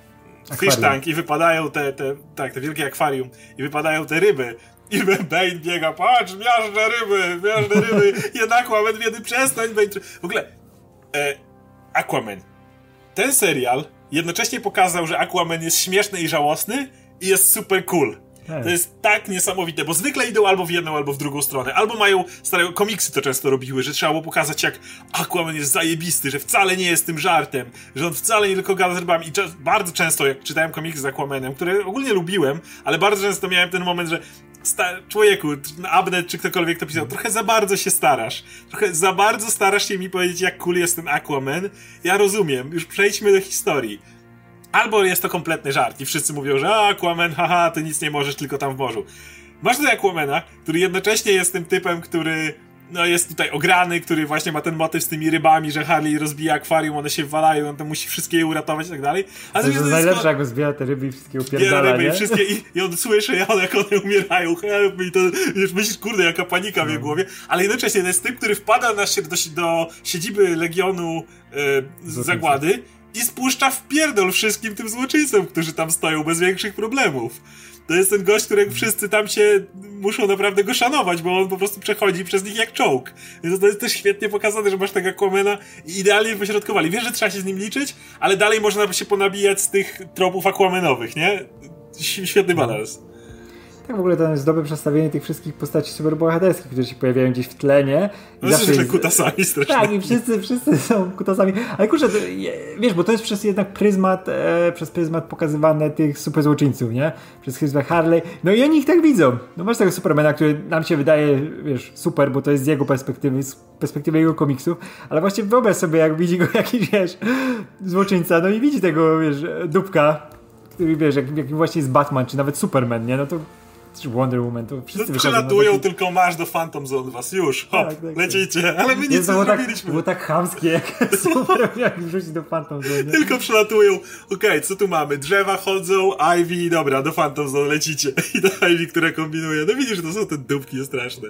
fish tank i wypadają te, te, tak, te wielkie akwarium i wypadają te ryby i Bane biega, patrz, miażdżę ryby, miażdżę ryby, jednak Aquaman biedy, przestań, Bane. W ogóle e, Aquaman. Ten serial jednocześnie pokazał, że Aquaman jest śmieszny i żałosny i jest super cool. To jest tak niesamowite, bo zwykle idą albo w jedną, albo w drugą stronę. Albo mają, stare komiksy to często robiły, że trzeba było pokazać, jak Aquaman jest zajebisty, że wcale nie jest tym żartem, że on wcale nie tylko gada z rybami. I czas, bardzo często, jak czytałem komiksy z Aquamanem, które ogólnie lubiłem, ale bardzo często miałem ten moment, że sta- człowieku, Abnet czy ktokolwiek to pisał, trochę za bardzo się starasz. Trochę za bardzo starasz się mi powiedzieć, jak cool jest ten Aquaman. Ja rozumiem, już przejdźmy do historii. Albo jest to kompletny żart i wszyscy mówią, że a, Aquaman, haha, ty nic nie możesz, tylko tam w morzu. Masz tutaj Aquamana, który jednocześnie jest tym typem, który no jest tutaj ograny, który właśnie ma ten motyw z tymi rybami, że Harley rozbija akwarium, one się walają, on tam musi wszystkie je uratować i tak dalej. A to jest najlepsze, jak on zbiera te ryby i wszystkie upierdala, ryby i wszystkie i, i on słyszy, jak one umierają, help me, i to wiesz, myślisz, kurde, jaka panika w jego głowie, ale jednocześnie to jest typ, który wpada na, do, do siedziby Legionu e, Zagłady i spuszcza w pierdol wszystkim tym złoczyńcom, którzy tam stoją bez większych problemów. To jest ten gość, którego wszyscy tam się muszą naprawdę go szanować, bo on po prostu przechodzi przez nich jak czołg. Więc to jest też świetnie pokazane, że masz tego Aquamana i idealnie wyśrodkowali. Wiesz, że trzeba się z nim liczyć, ale dalej można się ponabijać z tych tropów Aquamanowych, nie? Świetny balans. Tak, w ogóle to jest dobre przedstawienie tych wszystkich postaci superbohaterskich, które się pojawiają gdzieś w tle, nie? I no zawsze jest kutasami strasznie. Tak, i wszyscy, wszyscy są kutasami. Ale kurczę, to, wiesz, bo to jest przez jednak pryzmat, e, przez pryzmat pokazywane tych super złoczyńców, nie? Przez pryzmat Harley. No i oni ich tak widzą. No masz tego Supermana, który nam się wydaje, wiesz, super, bo to jest z jego perspektywy, z perspektywy jego komiksów, ale właśnie wyobraź sobie, jak widzi go jakiś, wiesz, złoczyńca, no i widzi tego, wiesz, dupka, który, wiesz, jak, jak właśnie jest Batman, czy nawet Superman, nie? No to Wonder Woman, to wszyscy no, przylatują, taki... tylko masz do Phantom Zone was, już, hop, tak, tak, lecicie, tak. Ale my nic nie zrobiliśmy. Tak, było tak chamskie, jak super, jak wrzucić do Phantom Zone. Nie? Tylko przylatują, okej, okay, co tu mamy? Drzewa chodzą, Ivy, dobra, do Phantom Zone lecicie. I do Ivy, które kombinuje. No widzisz, że to są te dupki straszne.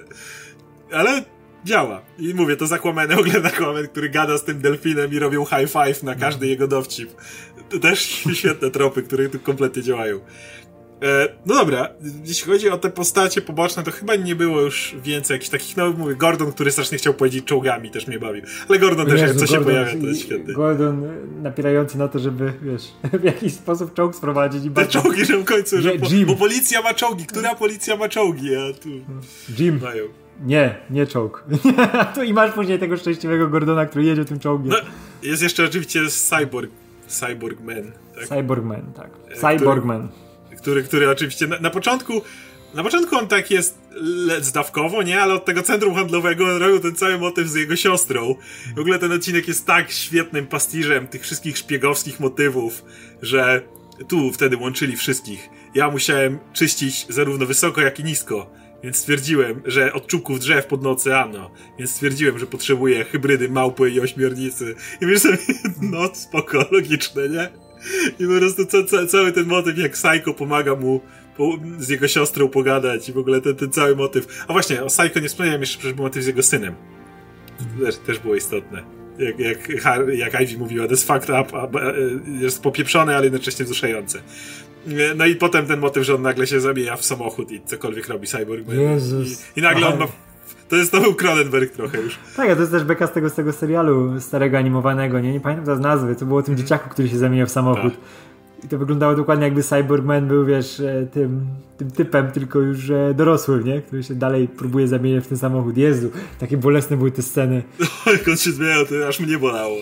Ale działa. I mówię, to z Aquamanem, ogląda Aquaman, który gada z tym delfinem i robią high five na każdy jego dowcip. To też świetne tropy, które tu kompletnie działają. E, no dobra, jeśli chodzi o te postacie poboczne, to chyba nie było już więcej jakichś takich, no mówię, Gordon, który strasznie chciał powiedzieć czołgami, też mnie bawił. Ale Gordon też, jak co się pojawia, to jest świetny. Gordon napierający na to, żeby, wiesz, w jakiś sposób czołg sprowadzić. I te bardzo... czołgi, że w końcu, że po, bo policja ma czołgi. Która policja ma czołgi? A tu Jim. Mają. Nie, nie czołg. Tu i masz później tego szczęśliwego Gordona, który jedzie tym czołgiem. No, jest jeszcze oczywiście Cyborg. Cyborg Man. Tak? Cyborg Man, tak. Cyborg Man. Który, który oczywiście na, na początku na początku on tak jest zdawkowo, nie? Ale od tego centrum handlowego on robił ten cały motyw z jego siostrą. W ogóle ten odcinek jest tak świetnym pastiżem tych wszystkich szpiegowskich motywów, że tu wtedy łączyli wszystkich. Ja musiałem czyścić zarówno wysoko, jak i nisko. Więc stwierdziłem, że od czubków drzew pod oceanu. Więc stwierdziłem, że potrzebuję hybrydy małpy i ośmiornicy. I wiesz sobie, no spoko, logiczne, nie? I po prostu ca, ca, cały ten motyw, jak Psycho pomaga mu po, z jego siostrą pogadać i w ogóle ten, ten cały motyw. A właśnie, o Psycho nie wspomniałem jeszcze, przecież był motyw z jego synem. To też, też było istotne. Jak, jak, jak Ivy mówiła, this fucked up, a, a, jest popieprzone, ale jednocześnie wzruszające. No i potem ten motyw, że on nagle się zamienia w samochód i cokolwiek robi Cyborg. Jezus. I, i nagle on ma... To jest to był Cronenberg trochę już. Tak, a to jest też beka z tego, z tego serialu starego animowanego, nie? Nie pamiętam teraz nazwy, to było o tym dzieciaku, który się zamieniał w samochód. Tak. I to wyglądało dokładnie jakby Cyborg Man był, wiesz, tym, tym typem, tylko już dorosłym, nie? Który się dalej próbuje zamieniać w ten samochód. Jezu, takie bolesne były te sceny. Jak on się zmieniał, to aż mnie bolało.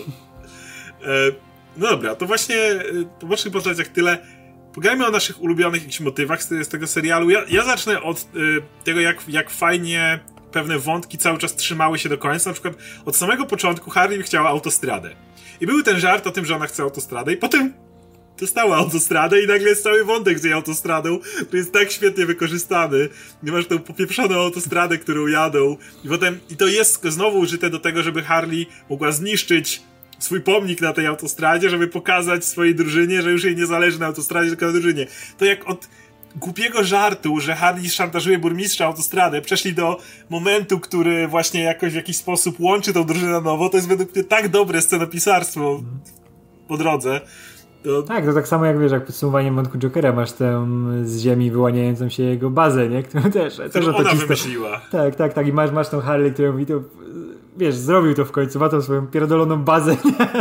E, no dobra, to właśnie po waszych postaciach tyle. Pogadajmy o naszych ulubionych jakichś motywach z, z tego serialu. Ja, ja zacznę od y, tego, jak, jak fajnie pewne wątki cały czas trzymały się do końca. Na przykład od samego początku Harley chciała autostradę. I był ten żart o tym, że ona chce autostradę i potem dostała autostradę i nagle jest cały wątek z jej autostradą, który jest tak świetnie wykorzystany. Nie masz tą popieprzoną autostradę, którą jadą. I potem, i to jest znowu użyte do tego, żeby Harley mogła zniszczyć swój pomnik na tej autostradzie, żeby pokazać swojej drużynie, że już jej nie zależy na autostradzie, tylko na drużynie. To jak od głupiego żartu, że Harley szantażuje burmistrza autostradę, przeszli do momentu, który właśnie jakoś w jakiś sposób łączy tą drużynę na nowo, to jest według mnie tak dobre scenopisarstwo po drodze. To... Tak, to tak samo jak wiesz, jak podsumowanie wątku Jokera masz tę z ziemi wyłaniającą się jego bazę, nie? Którą też, też ona czysto... wymyśliła. Tak, tak, tak. I masz, masz tą Harley, która mówi to, wiesz, zrobił to w końcu, ma tą swoją pierdoloną bazę.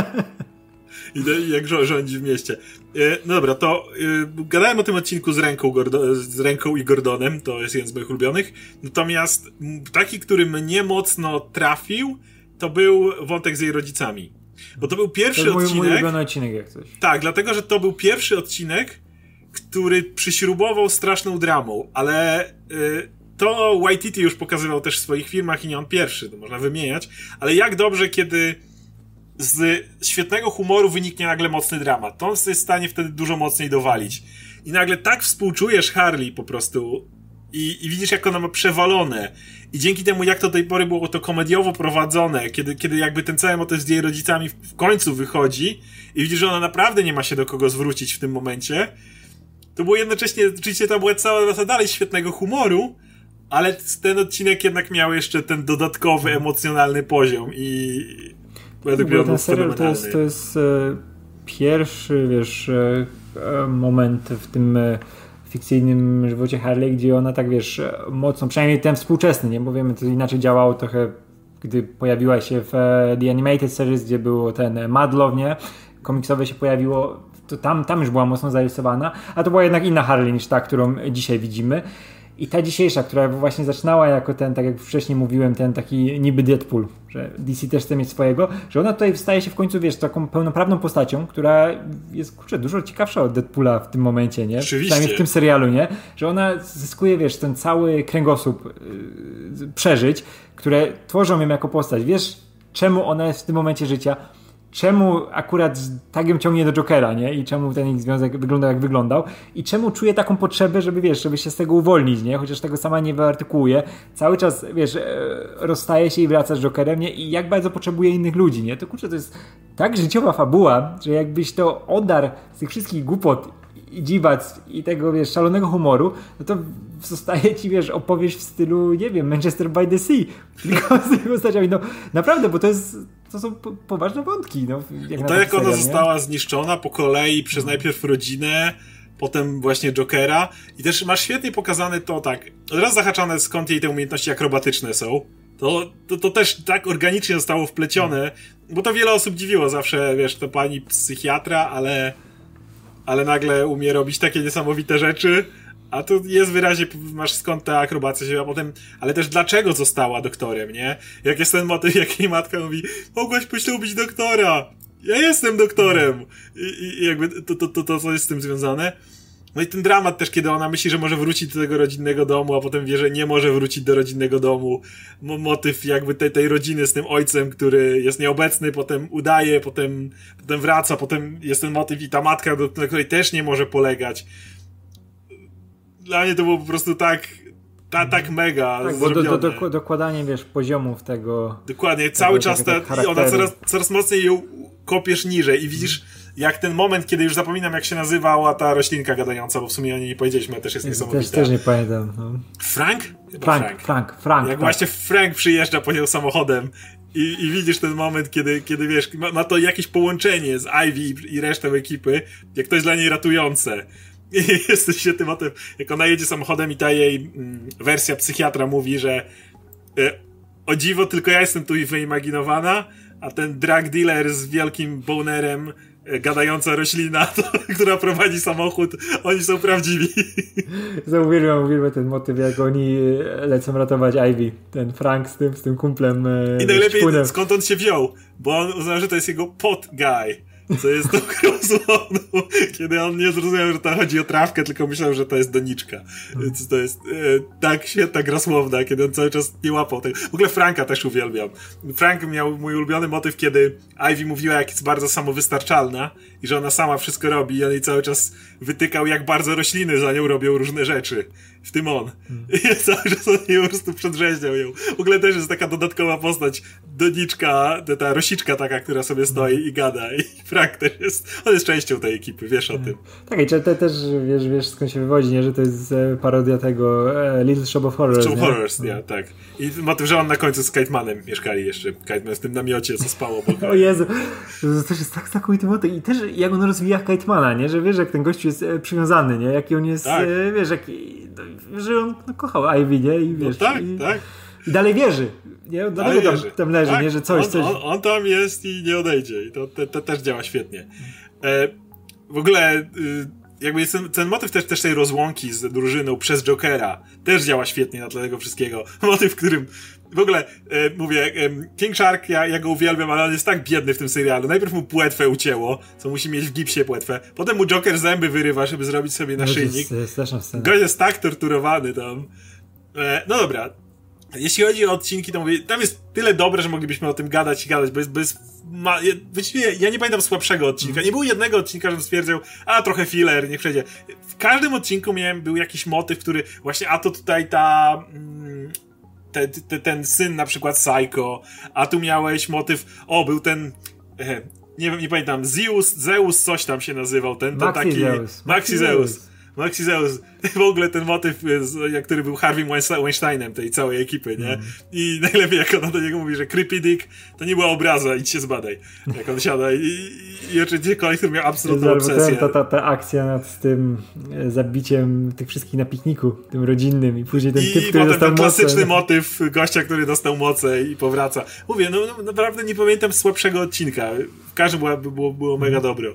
I, to, i jak rządzi w mieście. E, no dobra, to e, gadałem o tym odcinku z ręką, Gordo, z ręką i Gordonem, to jest jeden z moich ulubionych. Natomiast taki, który mnie mocno trafił, to był wątek z jej rodzicami. Bo to był pierwszy to był odcinek. Mój ulubiony odcinek jak coś. Tak, dlatego, że to był pierwszy odcinek, który przyśrubował straszną dramą, ale y, to Waititi już pokazywał też w swoich filmach i nie on pierwszy, to można wymieniać, ale jak dobrze, kiedy z świetnego humoru wyniknie nagle mocny dramat. To on jest w stanie wtedy dużo mocniej dowalić. I nagle tak współczujesz Harley po prostu i, i widzisz, jak ona ma przewalone. I dzięki temu, jak to do tej pory było to komediowo prowadzone, kiedy, kiedy jakby ten cały motyw z jej rodzicami w, w końcu wychodzi i widzisz, że ona naprawdę nie ma się do kogo zwrócić w tym momencie, to było jednocześnie, oczywiście to była cała masa dalej świetnego humoru, ale ten odcinek jednak miał jeszcze ten dodatkowy, emocjonalny poziom i według mnie ten serial to jest, to jest e, pierwszy, wiesz, e, moment w tym e, fikcyjnym żywocie Harley, gdzie ona tak, wiesz, mocno, przynajmniej ten współczesny, nie? Bo wiemy, to inaczej działało trochę, gdy pojawiła się w e, The Animated Series, gdzie było ten Mad Love, nie? Komiksowe się pojawiło, to tam, tam już była mocno zarysowana, a to była jednak inna Harley niż ta, którą dzisiaj widzimy. I ta dzisiejsza, która właśnie zaczynała jako ten, tak jak wcześniej mówiłem, ten taki niby Deadpool, że D C też chce mieć swojego, że ona tutaj staje się w końcu, wiesz, taką pełnoprawną postacią, która jest, kurczę, dużo ciekawsza od Deadpoola w tym momencie, nie? Oczywiście. Przynajmniej w tym serialu, nie? Że ona zyskuje, wiesz, ten cały kręgosłup yy, przeżyć, które tworzą ją jako postać. Wiesz, czemu ona jest w tym momencie życia? Czemu akurat tak ją ciągnie do Jokera, nie? I czemu ten ich związek wyglądał jak wyglądał? I czemu czuje taką potrzebę, żeby, wiesz, żeby się z tego uwolnić, nie? Chociaż tego sama nie wyartykułuje. Cały czas, wiesz, rozstaje się i wraca z Jokerem, nie? I jak bardzo potrzebuje innych ludzi, nie? To kurczę, to jest tak życiowa fabuła, że jakbyś to odarł z tych wszystkich głupot i dziwac i tego, wiesz, szalonego humoru, no to zostaje ci, wiesz, opowieść w stylu, nie wiem, Manchester by the Sea. Tylko z tych postaciami. No naprawdę, bo to jest to są po, poważne wątki. No, jak to jak ona serial, została nie? zniszczona po kolei przez najpierw rodzinę, potem właśnie Jokera i też masz świetnie pokazane to tak, od razu zahaczane skąd jej te umiejętności akrobatyczne są. To, to, to też tak organicznie zostało wplecione, bo to wiele osób dziwiło zawsze, wiesz, to pani psychiatra, ale ale nagle umie robić takie niesamowite rzeczy, a tu jest wyraźnie, masz skąd ta akrobacja się, a potem, ale też dlaczego została doktorem, nie? Jak jest ten motyw, jak jej matka mówi, mogłaś poślubić doktora, ja jestem doktorem i, i jakby to, to, to, to, co jest z tym związane. No i ten dramat też, kiedy ona myśli, że może wrócić do tego rodzinnego domu, a potem wie, że nie może wrócić do rodzinnego domu. Motyw jakby tej, tej rodziny z tym ojcem, który jest nieobecny, potem udaje, potem, potem wraca, potem jest ten motyw i ta matka, do, na której też nie może polegać. Dla mnie to było po prostu tak, ta, tak mega tak, bo do, do, do, dokładanie, wiesz, poziomów tego... Dokładnie, tego, cały czas ta, tego i ona coraz, coraz mocniej ją kopiesz niżej i widzisz, jak ten moment, kiedy już zapominam, jak się nazywała ta roślinka gadająca, bo w sumie o niej nie powiedzieliśmy, a też jest niesamowita. Też, też nie pamiętam. No. Frank? Frank, Frank, Frank, Frank. Jak tak. właśnie Frank przyjeżdża po nią samochodem i, i widzisz ten moment, kiedy, kiedy wiesz, ma, ma to jakieś połączenie z Ivy i resztą ekipy, jak to jest dla niej ratujące. I jesteś się tym o tym, jak ona jedzie samochodem i ta jej mm, wersja psychiatra mówi, że e, o dziwo, tylko ja jestem tu wyimaginowana, a ten drug dealer z wielkim bonerem, e, gadająca roślina, to, która prowadzi samochód, oni są prawdziwi. Uwielbiam, uwielbiam ten motyw, jak oni lecą ratować Ivy. Ten Frank z tym, z tym kumplem. E, I najlepiej szpunem. Skąd on się wziął, bo on uznał, że to jest jego pot guy. Co jest tą krosłoną, kiedy on nie zrozumiał, że to chodzi o trawkę, tylko myślał, że to jest doniczka. Więc to jest e, tak świetna gra słowna, kiedy on cały czas nie łapał tego. W ogóle Franka też uwielbiam. Frank miał mój ulubiony motyw, kiedy Ivy mówiła, jak jest bardzo samowystarczalna i że ona sama wszystko robi i on jej cały czas wytykał, jak bardzo rośliny za nią robią różne rzeczy. W tym on. I cały czas on jej po prostu przedrzeźniał ją. W ogóle też jest taka dodatkowa postać, doniczka, ta, ta rosiczka taka, która sobie stoi i gada. I Frank też jest, on jest częścią tej ekipy, wiesz o tym. Tak, i te, też wiesz, wiesz skąd się wywodzi, nie? Że to jest parodia tego e, Little Shop of Horrors. Shop of Horrors, ja, no. Tak. I motyw, że on na końcu z Kitemanem mieszkali jeszcze. Kiteman w tym namiocie, co spało. Bo... O Jezu, to też jest tak znakomity motyw. I też jak on rozwija Kitemana, nie? Że wiesz, jak ten gościu jest przywiązany, nie? Jaki on jest, tak. e, wiesz, jak, że on no, kochał Ivy, nie? I wiesz, no tak, i, tak. I dalej wierzy. Nie? On dalej tam, tam leży, tak, nie? Że coś, on, coś... On, on tam jest i nie odejdzie. I to, to, to też działa świetnie. E, w ogóle y, jakby jest ten, ten motyw też, też tej rozłąki z drużyną przez Jokera też działa świetnie na tle tego wszystkiego. Motyw, w którym w ogóle e, mówię, e, King Shark, ja, ja go uwielbiam, ale on jest tak biedny w tym serialu. Najpierw mu płetwę ucięło, co musi mieć w gipsie płetwę. Potem mu Joker zęby wyrywa, żeby zrobić sobie naszyjnik. Gość jest tak torturowany tam. E, no dobra. Jeśli chodzi o odcinki, to mówię, tam jest tyle dobre, że moglibyśmy o tym gadać i gadać, bo jest, bo jest ma, właściwie ja nie pamiętam słabszego odcinka. Nie było jednego odcinka, żebym stwierdził, a trochę filler, niech przejdzie. W każdym odcinku miałem, był jakiś motyw, który właśnie, a to tutaj ta... Mm, te, te, ten syn na przykład Psycho, a tu miałeś motyw, o, był ten... E, nie wiem, nie pamiętam, Zeus, Zeus coś tam się nazywał, ten to Maxi taki... Zeus. Maxi Zeus. Maxi Zeus. W ogóle ten motyw, który był Harvey Weinsteinem tej całej ekipy, nie? Mm. I najlepiej jak ona do niego mówi, że Creepy Dick to nie była obraza, idź się zbadaj. Jak on siada i, i, i oczywiście kolej, który miał absolutną obsesję. Ta, ta, ta akcja nad tym zabiciem tych wszystkich na pikniku, tym rodzinnym i później ten I typ, który dostał ten klasyczny moce. motyw gościa, który dostał moce i powraca. Mówię, no, no naprawdę nie pamiętam słabszego odcinka. W każdym było, było, było mega mm. dobro.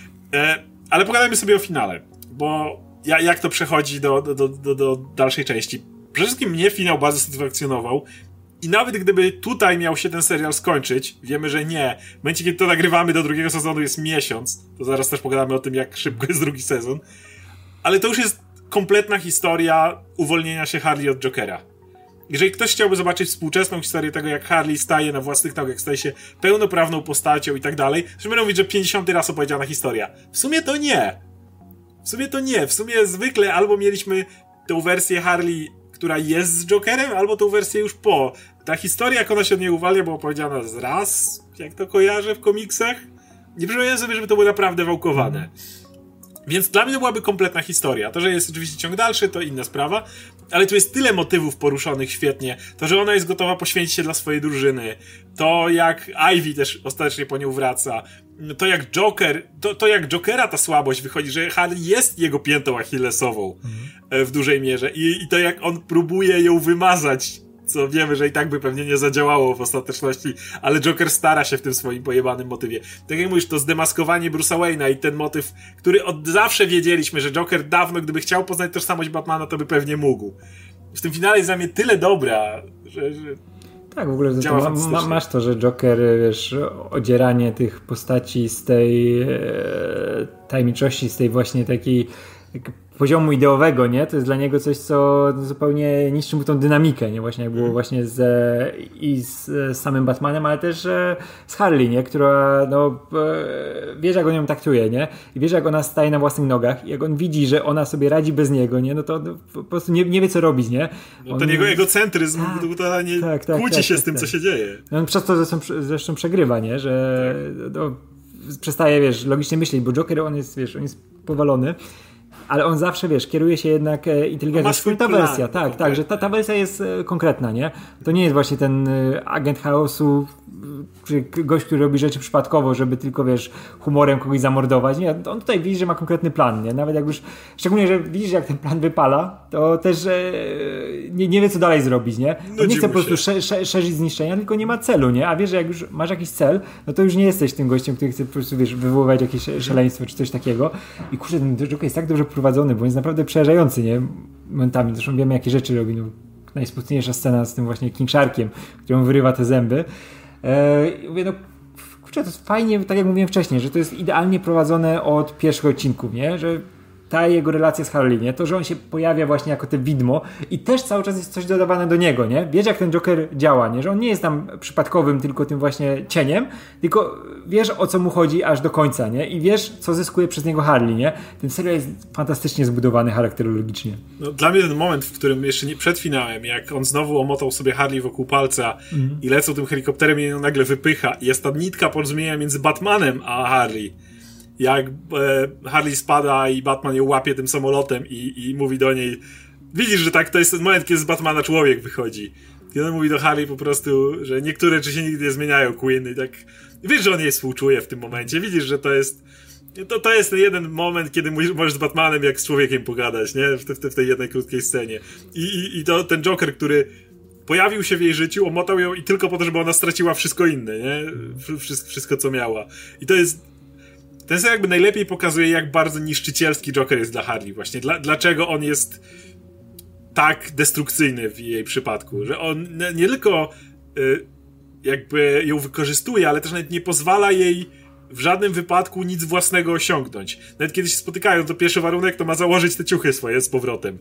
E, ale pogadajmy sobie o finale, bo ja, jak to przechodzi do, do, do, do dalszej części. Przede wszystkim mnie finał bardzo satysfakcjonował i nawet gdyby tutaj miał się ten serial skończyć, wiemy, że nie. W momencie, kiedy to nagrywamy do drugiego sezonu jest miesiąc, to zaraz też pogadamy o tym, jak szybko jest drugi sezon, ale to już jest kompletna historia uwolnienia się Harley od Jokera. Jeżeli ktoś chciałby zobaczyć współczesną historię tego, jak Harley staje na własnych nogach, staje się pełnoprawną postacią i tak dalej, to będą mówić, że pięćdziesiąty raz opowiedziana historia. W sumie to nie. W sumie to nie. W sumie zwykle albo mieliśmy tą wersję Harley, która jest z Jokerem, albo tą wersję już po. Ta historia, jak ona się od niej uwalnia, była opowiedziana z raz, jak to kojarzę w komiksach. Nie przypominam sobie, żeby to było naprawdę wałkowane. Więc dla mnie to byłaby kompletna historia. To, że jest oczywiście ciąg dalszy, to inna sprawa, ale tu jest tyle motywów poruszonych świetnie. To, że ona jest gotowa poświęcić się dla swojej drużyny. To, jak Ivy też ostatecznie po nią wraca. To, jak Joker, to, to jak Jokera ta słabość wychodzi, że Harley jest jego piętą achillesową mhm. w dużej mierze. I, I to, jak on próbuje ją wymazać, co wiemy, że i tak by pewnie nie zadziałało w ostateczności, ale Joker stara się w tym swoim pojebanym motywie. Tak jak mówisz, to zdemaskowanie Bruce'a Wayne'a i ten motyw, który od zawsze wiedzieliśmy, że Joker dawno, gdyby chciał poznać tożsamość Batmana, to by pewnie mógł. W tym finale jest dla mnie tyle dobra, że... że tak, w ogóle to ma, ma, masz to, że Joker, wiesz, odzieranie tych postaci z tej e, tajemniczości, z tej właśnie takiej poziomu ideowego, nie? To jest dla niego coś, co zupełnie niszczy mu tą dynamikę, nie? Właśnie jak było właśnie z, i z, z samym Batmanem, ale też e, z Harley, nie? Która, no, e, wiesz, jak on ją traktuje, nie? I wiesz, jak ona staje na własnych nogach i jak on widzi, że ona sobie radzi bez niego, nie? No to no, po prostu nie, nie wie, co robić, nie? No, ten on, jego egocentryzm tak, totalnie tak, tak, kłóci tak, się tak, z tym, tak, co się dzieje. No, on przez to zresztą, zresztą przegrywa, nie? Że tak. no, przestaje, wiesz, logicznie myśleć, bo Joker, on jest, wiesz, on jest powalony, ale on zawsze, wiesz, kieruje się jednak inteligencją. Ta wersja, tak, tak, że ta, ta wersja jest konkretna, nie? To nie jest właśnie ten agent chaosu, czy gość, który robi rzeczy przypadkowo, żeby tylko, wiesz, humorem kogoś zamordować. Nie, on tutaj widzi, że ma konkretny plan, nie? Nawet jak już, szczególnie, że widzisz, jak ten plan wypala, to też e, nie, nie wie, co dalej zrobić, nie? On nie chce po prostu sze, sze, szerzyć zniszczenia, tylko nie ma celu, nie? A wiesz, że jak już masz jakiś cel, no to już nie jesteś tym gościem, który chce po prostu, wiesz, wywoływać jakieś szaleństwo, czy coś takiego. I kurczę, ten Joker jest tak dobrze prowadzony, bo on jest naprawdę przerażający, nie? Momentami. Zresztą wiemy, jakie rzeczy robi. No, najspustniejsza scena z tym właśnie King Sharkiem, którą wyrywa te zęby. Eee, mówię, no kurczę, to jest fajnie, tak jak mówiłem wcześniej, że to jest idealnie prowadzone od pierwszych odcinków, nie? Że ta jego relacja z Harley, nie? To, że on się pojawia właśnie jako te widmo i też cały czas jest coś dodawane do niego, nie? Wiesz, jak ten Joker działa, nie? Że on nie jest tam przypadkowym tylko tym właśnie cieniem, tylko wiesz, o co mu chodzi aż do końca, nie? I wiesz, co zyskuje przez niego Harley, nie? Ten serial jest fantastycznie zbudowany charakterologicznie. No, dla mnie ten moment, w którym jeszcze nie przed finałem, jak on znowu omotał sobie Harley wokół palca mm. i lecą tym helikopterem i ją nagle wypycha i jest ta nitka porozumienia między Batmanem a Harley. Jak e, Harley spada i Batman ją łapie tym samolotem i, i mówi do niej, widzisz, że tak, to jest ten moment, kiedy z Batmana człowiek wychodzi. I on mówi do Harley po prostu, że niektóre rzeczy się nigdy nie zmieniają, Queen, i tak wiesz, że on jej współczuje w tym momencie, widzisz, że to jest to, to jest ten jeden moment, kiedy możesz z Batmanem jak z człowiekiem pogadać, nie? W, te, w tej jednej krótkiej scenie. I, i, i to ten Joker, który pojawił się w jej życiu, omotał ją i tylko po to, żeby ona straciła wszystko inne, nie? Wszystko, wszystko co miała. I to jest ten serial jakby najlepiej pokazuje, jak bardzo niszczycielski Joker jest dla Harley właśnie. Dla, dlaczego on jest tak destrukcyjny w jej przypadku. Że on nie tylko y, jakby ją wykorzystuje, ale też nawet nie pozwala jej w żadnym wypadku nic własnego osiągnąć. Nawet kiedy się spotykają, to pierwszy warunek to ma założyć te ciuchy swoje z powrotem.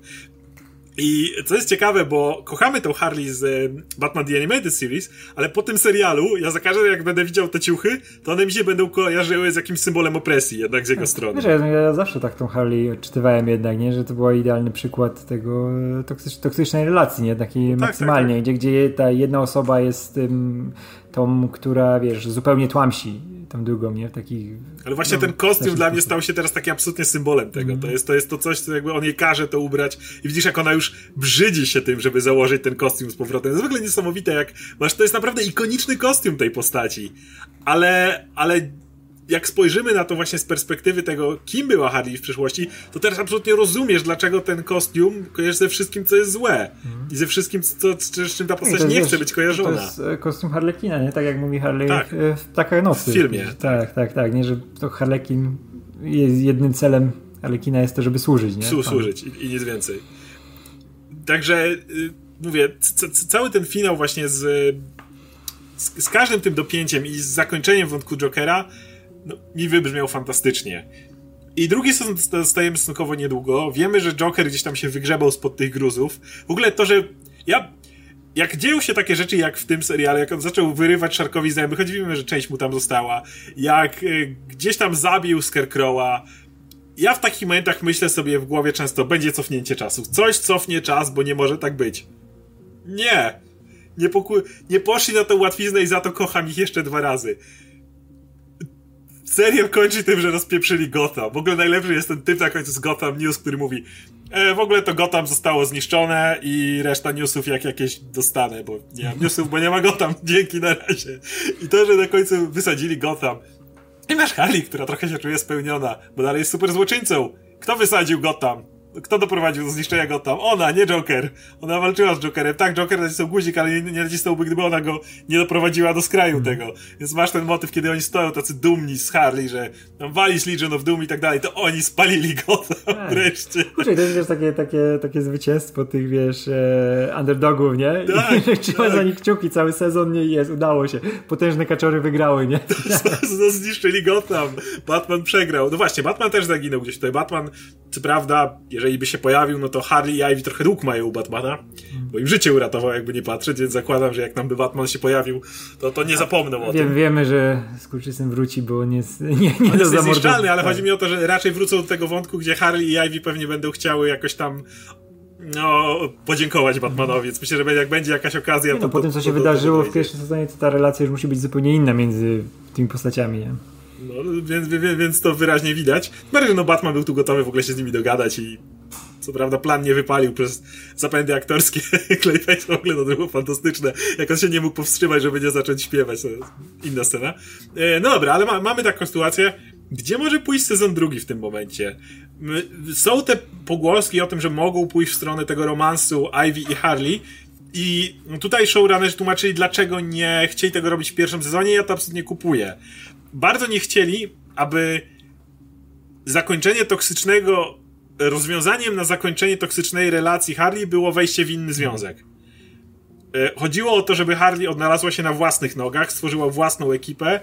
I co jest ciekawe, bo kochamy tą Harley z Batman The Animated Series, ale po tym serialu, ja za każdym jak będę widział te ciuchy, to one mi się będą kojarzyły z jakimś symbolem opresji jednak z jego strony. Wiesz, ja, ja zawsze tak tą Harley odczytywałem jednak, nie? Że to był idealny przykład tego toksycz, toksycznej relacji, nie? Takiej no, maksymalnej, tak, tak, tak. Gdzie, gdzie ta jedna osoba jest tym, tą, która, wiesz, zupełnie tłamsi tą drugą, nie? W takich, ale właśnie no, ten kostium dla mnie stał się teraz takim absolutnie symbolem tego. Mm. To jest, to jest to coś, co jakby on jej każe to ubrać i widzisz, jak ona już brzydzi się tym, żeby założyć ten kostium z powrotem. To jest w ogóle niesamowite, jak masz, to jest naprawdę ikoniczny kostium tej postaci. Ale, ale jak spojrzymy na to właśnie z perspektywy tego, kim była Harley w przyszłości, to teraz absolutnie rozumiesz, dlaczego ten kostium kojarzy ze wszystkim, co jest złe. Mm. I ze wszystkim, co, z czym ta postać nie, nie chce być kojarzona. To jest kostium Harlekina, nie? Tak jak mówi Harley tak. w, w Ptakach Nocy. W filmie. Tak, tak, tak. Nie, że to Harlekin jest jednym celem Harlekina jest to, żeby służyć, nie? Słu- służyć i, i nic więcej. Także y, mówię, c- c- cały ten finał właśnie z, z z każdym tym dopięciem i z zakończeniem wątku Jokera no, mi wybrzmiał fantastycznie. I drugi sezon dostajemy stosunkowo niedługo. Wiemy, że Joker gdzieś tam się wygrzebał spod tych gruzów. W ogóle to, że ja... Jak dzieją się takie rzeczy jak w tym serialu, jak on zaczął wyrywać Sharkowi zęby, choć wiemy, że część mu tam została, jak y, gdzieś tam zabił Scarecrowa, ja w takich momentach myślę sobie w głowie często, będzie cofnięcie czasu. Coś cofnie czas, bo nie może tak być. Nie. Nie, poku- nie poszli na tą łatwiznę i za to kocham ich jeszcze dwa razy. serial kończy tym, że rozpieprzyli Gotham. W ogóle najlepszy jest ten typ na końcu z Gotham News, który mówi e, w ogóle to Gotham zostało zniszczone i reszta newsów jak jakieś dostanę, bo nie mam newsów, bo nie ma Gotham. Dzięki, na razie. I to, że na końcu wysadzili Gotham. I masz Harley, która trochę się czuje spełniona, bo dalej jest super złoczyńcą. Kto wysadził Gotham? Kto doprowadził do zniszczenia Gotham? Ona, nie Joker. Ona walczyła z Jokerem. Tak, Joker nacisnął guzik, ale nie, nie nacisnąłby, gdyby ona go nie doprowadziła do skraju mm. tego. Więc masz ten motyw, kiedy oni stoją tacy dumni z Harley, że tam walisz Legion of Doom i tak dalej, to oni spalili Gotham tak. wreszcie. Kurczę, to jest wiesz, takie, takie, takie zwycięstwo tych, wiesz, e, underdogów, nie? Tak, I trzyma tak. za nich kciuki cały sezon, nie jest, udało się. Potężne kaczory wygrały, nie? Zniszczyli Gotham. Batman przegrał. No właśnie, Batman też zaginął gdzieś tutaj. Batman, co prawda, jeżeli by się pojawił, no to Harley i Ivy trochę dług mają u Batmana, bo im życie uratował, jakby nie patrzeć, więc zakładam, że jak nam by Batman się pojawił, to, to nie zapomnę o Wiem, tym. Wiemy, że skurczysem wróci, bo on jest nie, nie on do jest zamordowania. ale tak. chodzi mi o to, że raczej wrócą do tego wątku, gdzie Harley i Ivy pewnie będą chciały jakoś tam no, podziękować Batmanowi, więc myślę, że jak będzie jakaś okazja... Nie, to, no, po tym, co to, się to, wydarzyło to, to w pierwszym sezonie, to ta relacja już musi być zupełnie inna między tymi postaciami, nie? No, więc, więc, więc to wyraźnie widać. Bardziej, no Batman był tu gotowy w ogóle się z nimi dogadać i co prawda plan nie wypalił przez zapędy aktorskie. Clayface w ogóle to było fantastyczne. Jak on się nie mógł powstrzymać, żeby nie zacząć śpiewać. To inna scena. No dobra, ale ma, mamy taką sytuację. Gdzie może pójść sezon drugi w tym momencie? Są te pogłoski o tym, że mogą pójść w stronę tego romansu Ivy i Harley. I tutaj showrunnerzy tłumaczyli, dlaczego nie chcieli tego robić w pierwszym sezonie. Ja to absolutnie kupuję. Bardzo nie chcieli, aby zakończenie toksycznego, rozwiązaniem na zakończenie toksycznej relacji Harley było wejście w inny związek. Chodziło o to, żeby Harley odnalazła się na własnych nogach, stworzyła własną ekipę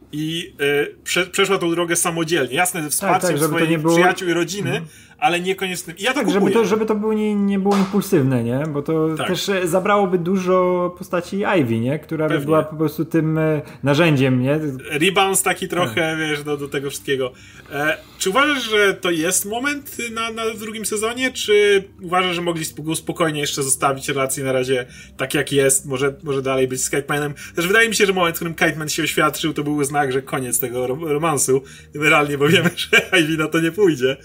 i y, prze, przeszła tą drogę samodzielnie. Jasne, ze wsparciem tak, tak, żeby swoich to nie było... przyjaciół i rodziny, mm. ale niekoniecznie... I ja to tak, kupuję. żeby to, żeby to było nie, nie było impulsywne, nie? Bo to tak. też zabrałoby dużo postaci Ivy, nie? Która by była po prostu tym narzędziem, nie? Rebounds taki trochę, tak. wiesz, do, do tego wszystkiego. E, czy uważasz, że to jest moment na, na drugim sezonie, czy uważasz, że mogli spokojnie jeszcze zostawić relację na razie tak jak jest, może, może dalej być z Kitemanem? Też wydaje mi się, że moment, w którym Kiteman się oświadczył, to był znak, że koniec tego romansu. Generalnie, bo wiemy, że Ivy na to nie pójdzie.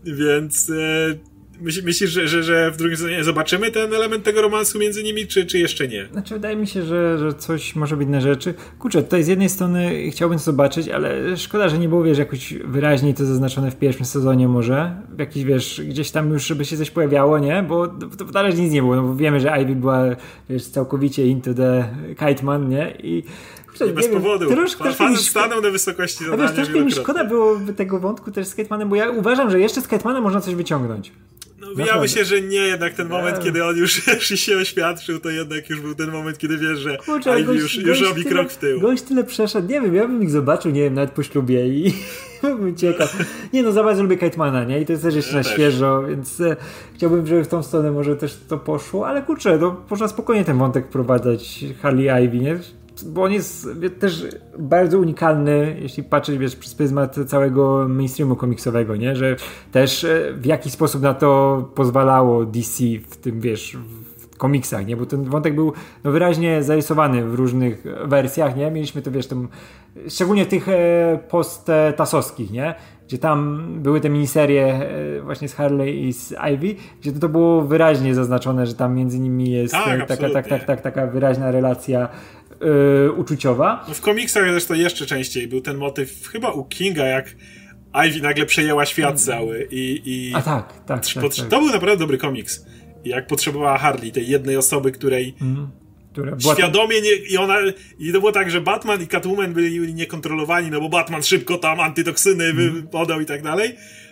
Więc e, myśl, myślisz, że, że, że w drugim sezonie zobaczymy ten element tego romansu między nimi, czy, czy jeszcze nie? Znaczy, wydaje mi się, że, że coś może być na rzeczy. Kurczę, tutaj z jednej strony chciałbym to zobaczyć, ale szkoda, że nie było, wiesz, jakoś wyraźniej to zaznaczone w pierwszym sezonie może. Jakiś, wiesz, gdzieś tam już, żeby się coś pojawiało, nie? Bo to, to na razie nic nie było, no bo wiemy, że Ivy była, wiesz, całkowicie into the Kiteman, nie? I Nie bez wiem, powodu. Troszkę, Fan stanął na wysokości zadania. A wiesz, troszkę mi szkoda było tego wątku też z Kitemanem, bo ja uważam, że jeszcze z Kitemanem można coś wyciągnąć. No ja myślę, że nie, jednak ten moment, kiedy on już się oświadczył, to jednak już był ten moment, kiedy wiesz, że Kurczę, Ivy już, już robi tyle, krok w tył. Gość tyle przeszedł, nie wiem, ja bym ich zobaczył, nie wiem, nawet po ślubie i byłbym ciekaw. Nie no, za bardzo lubię Kitemana, nie? I to jest też jeszcze ja na też. świeżo, więc e, chciałbym, żeby w tą stronę może też to poszło, ale kurczę, to można spokojnie ten wątek wprowadzać Harley Ivy, nie? Bo on jest też bardzo unikalny, jeśli patrzeć, wiesz, przez pryzmat całego mainstreamu komiksowego, nie? Że też w jaki sposób na to pozwalało D C w tym, wiesz, w komiksach, nie? Bo ten wątek był no, wyraźnie zarysowany w różnych wersjach, nie? Mieliśmy to, wiesz, tam, szczególnie w tych post-tasowskich, nie? Gdzie tam były te miniserie właśnie z Harley i z Ivy, gdzie to, to było wyraźnie zaznaczone, że tam między nimi jest tak, taka, tak, tak, tak, taka wyraźna relacja Yy, uczuciowa. No w komiksach zresztą jeszcze częściej był ten motyw, chyba u Kinga, jak Ivy nagle przejęła świat cały i... i A tak, tak, tak, pot- tak. To był naprawdę dobry komiks. I jak potrzebowała Harley, tej jednej osoby, której mm, która świadomie nie... I ona... I to było tak, że Batman i Catwoman byli niekontrolowani, no bo Batman szybko tam antytoksyny mm. podał i tak dalej.